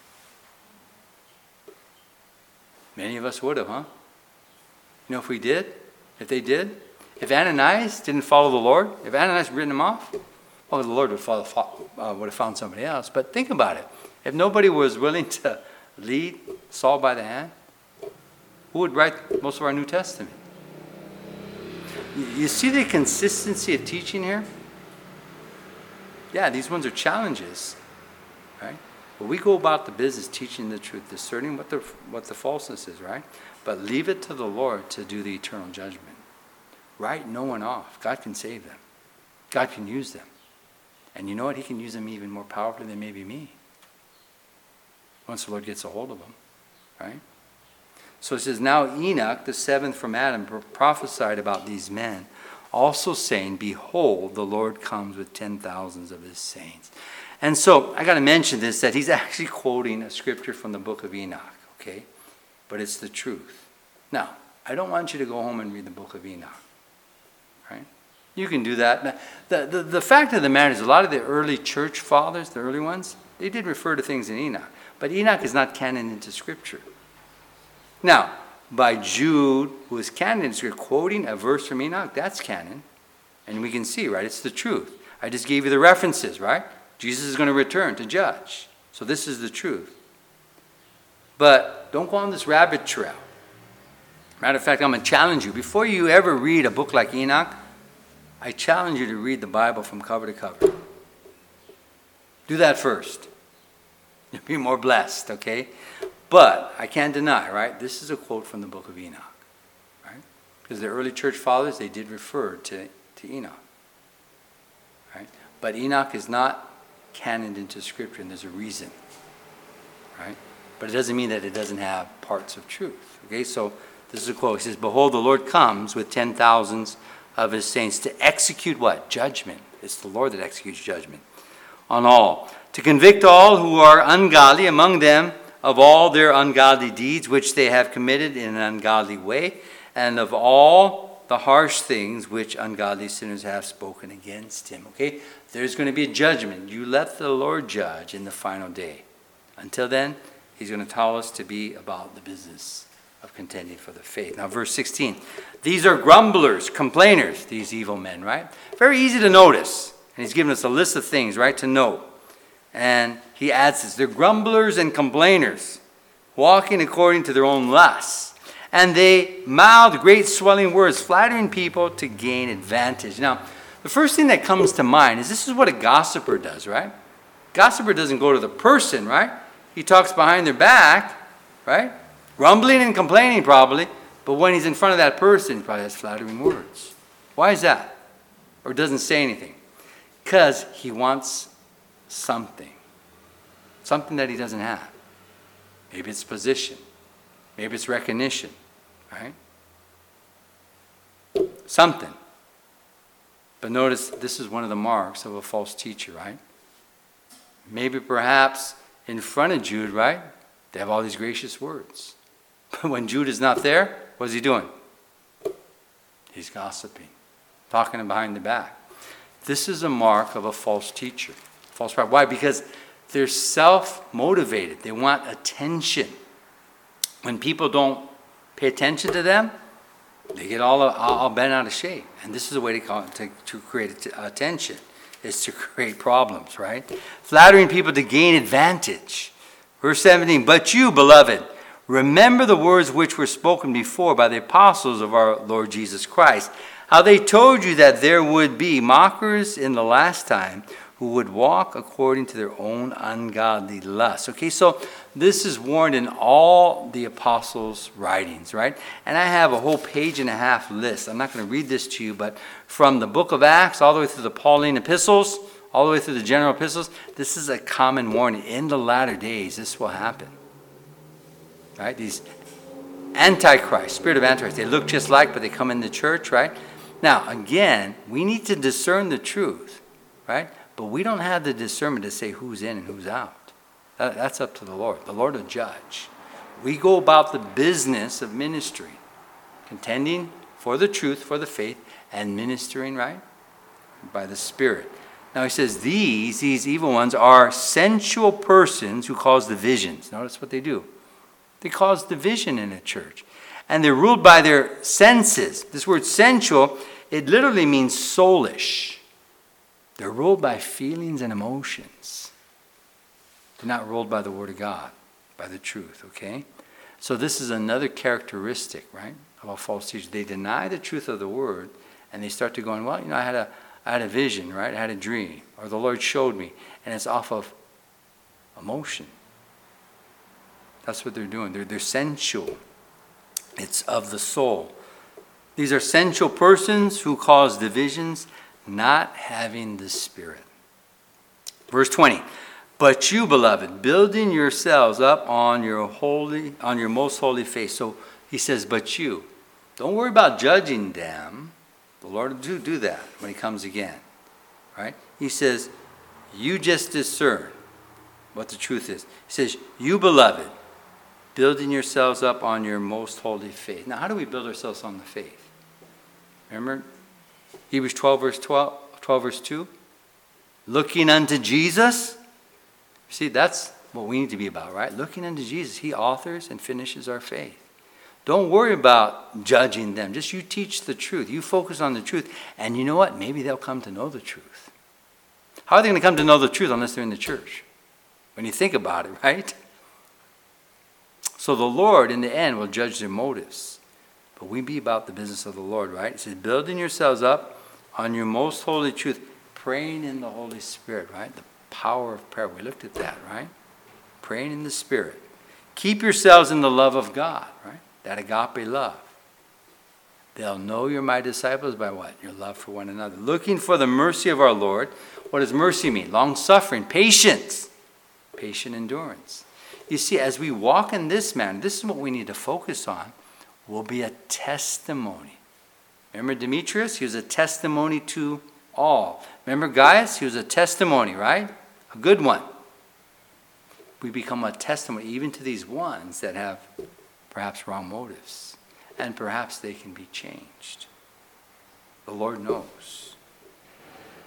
Many of us would have, huh? If we did, if they did, if Ananias didn't follow the Lord, if Ananias had written him off, well, the Lord would have found somebody else. But think about it. If nobody was willing to lead Saul by the hand, who would write most of our New Testament? You see the consistency of teaching here? Yeah, these ones are challenges, right? But we go about the business teaching the truth, discerning what the falseness is, right? But leave it to the Lord to do the eternal judgment. Write no one off. God can save them. God can use them. And you know what? He can use them even more powerfully than maybe me. Once the Lord gets a hold of them, right? So it says, now Enoch, the seventh from Adam, prophesied about these men, also saying, behold, the Lord comes with 10,000s of his saints. And so I got to mention this, that he's actually quoting a scripture from the book of Enoch, okay? But it's the truth. Now, I don't want you to go home and read the book of Enoch, right? You can do that. The fact of the matter is a lot of the early church fathers, the early ones, they did refer to things in Enoch. But Enoch is not canon into scripture. Now, by Jude, who is canon into scripture, quoting a verse from Enoch, that's canon. And we can see, right? It's the truth. I just gave you the references, right? Jesus is going to return to judge. So this is the truth. But don't go on this rabbit trail. Matter of fact, I'm going to challenge you. Before you ever read a book like Enoch, I challenge you to read the Bible from cover to cover. Do that first. You'll be more blessed, okay? But I can't deny, right? This is a quote from the book of Enoch, right? Because the early church fathers, they did refer to Enoch, right? But Enoch is not canoned into scripture, and there's a reason, right? But it doesn't mean that it doesn't have parts of truth, okay? So this is a quote. It says, behold, the Lord comes with 10,000s of his saints to execute what? Judgment. It's the Lord that executes judgment on all. To convict all who are ungodly among them of all their ungodly deeds which they have committed in an ungodly way, and of all the harsh things which ungodly sinners have spoken against him. Okay? There's going to be a judgment. You let the Lord judge in the final day. Until then, he's going to tell us to be about the business of contending for the faith. Now, verse 16. These are grumblers, complainers, these evil men, right? Very easy to notice. And he's given us a list of things, right, to know. And he adds this. They're grumblers and complainers, walking according to their own lusts. And they mouth great swelling words, flattering people to gain advantage. Now, the first thing that comes to mind is this is what a gossiper does, right? Gossiper doesn't go to the person, right? He talks behind their back, right? Grumbling and complaining probably, but when he's in front of that person, he probably has flattering words. Why is that? Or doesn't say anything? Because he wants something. Something that he doesn't have. Maybe it's position. Maybe it's recognition, right? Something. But notice this is one of the marks of a false teacher, right? Maybe perhaps in front of Jude, right? They have all these gracious words. But when Jude is not there, what is he doing? He's gossiping, talking behind the back. This is a mark of a false teacher. False prophet. Why? Because they're self-motivated. They want attention. When people don't pay attention to them, they get all bent out of shape. And this is a way to create attention, is to create problems, right? Flattering people to gain advantage. Verse 17, but you, beloved, remember the words which were spoken before by the apostles of our Lord Jesus Christ, how they told you that there would be mockers in the last time who would walk according to their own ungodly lusts. Okay, so this is warned in all the apostles' writings, right? And I have a whole page and a half list. I'm not going to read this to you, but from the book of Acts all the way through the Pauline epistles, all the way through the general epistles, this is a common warning. In the latter days, this will happen. Right? These Antichrist, spirit of Antichrist, they look just like, but they come in the church, right? Now, again, we need to discern the truth, right? But we don't have the discernment to say who's in and who's out. That's up to the Lord. The Lord will judge. We go about the business of ministry, contending for the truth, for the faith, and ministering, right? By the Spirit. Now he says, these evil ones are sensual persons who cause divisions. Notice what they do. They cause division in a church. And they're ruled by their senses. This word sensual, it literally means soulish. They're ruled by feelings and emotions. They're not ruled by the Word of God, by the truth, okay? So this is another characteristic, right, of a false teacher. They deny the truth of the Word, and they start to go, well, I had a vision, right? I had a dream, or the Lord showed me, and it's off of emotion. That's what they're doing. They're sensual. It's of the soul. These are sensual persons who cause divisions, not having the Spirit. Verse 20. But you, beloved, building yourselves up on your most holy faith. So he says, but you. Don't worry about judging them. The Lord will do that when he comes again. Right? He says, you just discern what the truth is. He says, you, beloved, building yourselves up on your most holy faith. Now, how do we build ourselves on the faith? Remember Hebrews 12 verse 2? Looking unto Jesus. See, that's what we need to be about, right? Looking unto Jesus. He authors and finishes our faith. Don't worry about judging them. Just you teach the truth. You focus on the truth. And you know what? Maybe they'll come to know the truth. How are they going to come to know the truth unless they're in the church? When you think about it, right? So the Lord, in the end, will judge their motives. But we be about the business of the Lord, right? It says, building yourselves up on your most holy truth, praying in the Holy Spirit, right? The power of prayer. We looked at that, right? Praying in the Spirit. Keep yourselves in the love of God, right? That agape love. They'll know you're my disciples by what? Your love for one another. Looking for the mercy of our Lord. What does mercy mean? Long-suffering, patience, patient endurance. You see, as we walk in this manner, this is what we need to focus on, will be a testimony. Remember Demetrius? He was a testimony to all. Remember Gaius? He was a testimony, right? A good one. We become a testimony even to these ones that have perhaps wrong motives. And perhaps they can be changed. The Lord knows.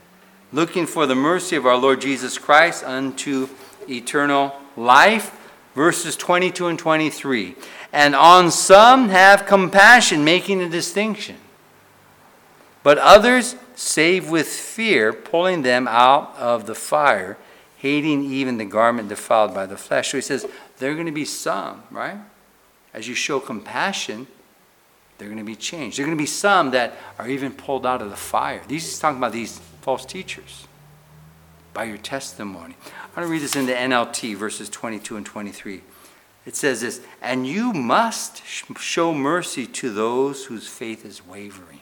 Looking for the mercy of our Lord Jesus Christ unto eternal life. verses 22 and 23. And on some have compassion, making a distinction. But others save with fear, pulling them out of the fire, hating even the garment defiled by the flesh. So he says, there are going to be some, right? As you show compassion, they're going to be changed. There are going to be some that are even pulled out of the fire. He's talking about these false teachers. By your testimony. I'm going to read this in the NLT, verses 22 and 23. It says this, and you must show mercy to those whose faith is wavering.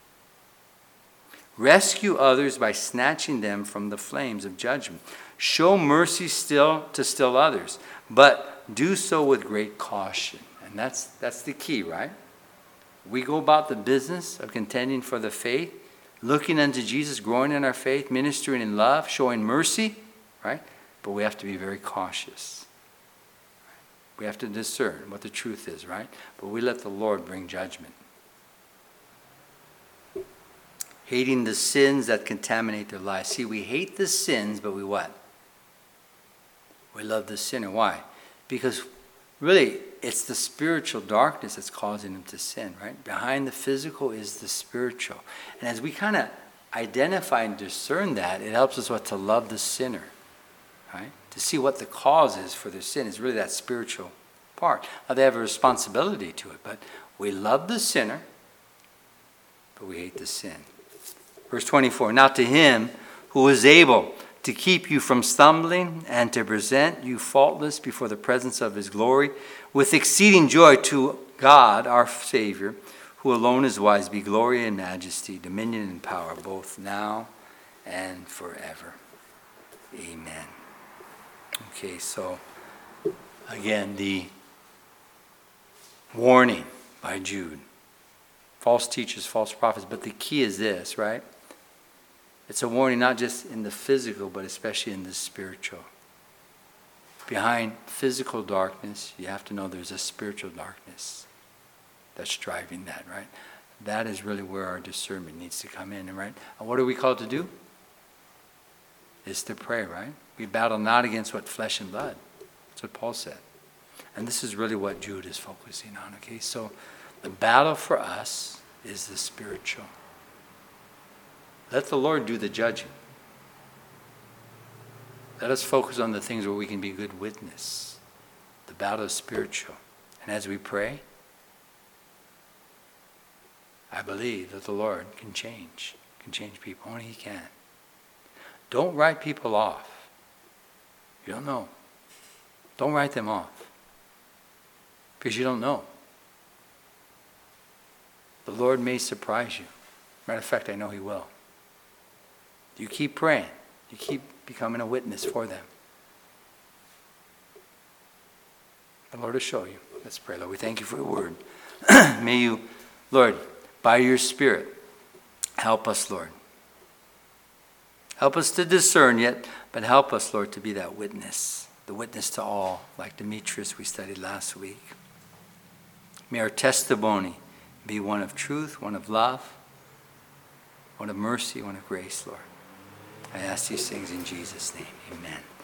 Rescue others by snatching them from the flames of judgment. Show mercy to others, but do so with great caution. And that's the key, right? We go about the business of contending for the faith, looking unto Jesus, growing in our faith, ministering in love, showing mercy, right? But we have to be very cautious. We have to discern what the truth is, right? But we let the Lord bring judgment. Hating the sins that contaminate their lives. See, we hate the sins, but we what? We love the sinner. Why? Because really, it's the spiritual darkness that's causing them to sin, right? Behind the physical is the spiritual. And as we kind of identify and discern that, it helps us to love the sinner, right? To see what the cause is for their sin is really that spiritual part. Now, they have a responsibility to it, but we love the sinner, but we hate the sin. Verse 24, now to him who is able to keep you from stumbling and to present you faultless before the presence of his glory with exceeding joy, to God our Savior, who alone is wise, be glory and majesty, dominion and power, both now and forever. Amen. Okay, so again, the warning by Jude. False teachers, false prophets, but the key is this, right? It's a warning not just in the physical, but especially in the spiritual. Behind physical darkness, you have to know there's a spiritual darkness that's driving that, right? That is really where our discernment needs to come in, right? And what are we called to do? Is to pray, right? We battle not against what flesh and blood. That's what Paul said. And this is really what Jude is focusing on, okay? So the battle for us is the spiritual. Let the Lord do the judging. Let us focus on the things where we can be good witness. The battle is spiritual. And as we pray, I believe that the Lord can change people. Only he can. Don't write people off. You don't know. Don't write them off. Because you don't know. The Lord may surprise you. Matter of fact, I know he will. You keep praying. You keep becoming a witness for them. The Lord will show you. Let's pray, Lord. We thank you for your word. May you, Lord, by your Spirit, help us, Lord. Help us to discern yet, but help us, Lord, to be that witness. The witness to all, like Demetrius we studied last week. May our testimony be one of truth, one of love, one of mercy, one of grace, Lord. I ask these things in Jesus' name. Amen.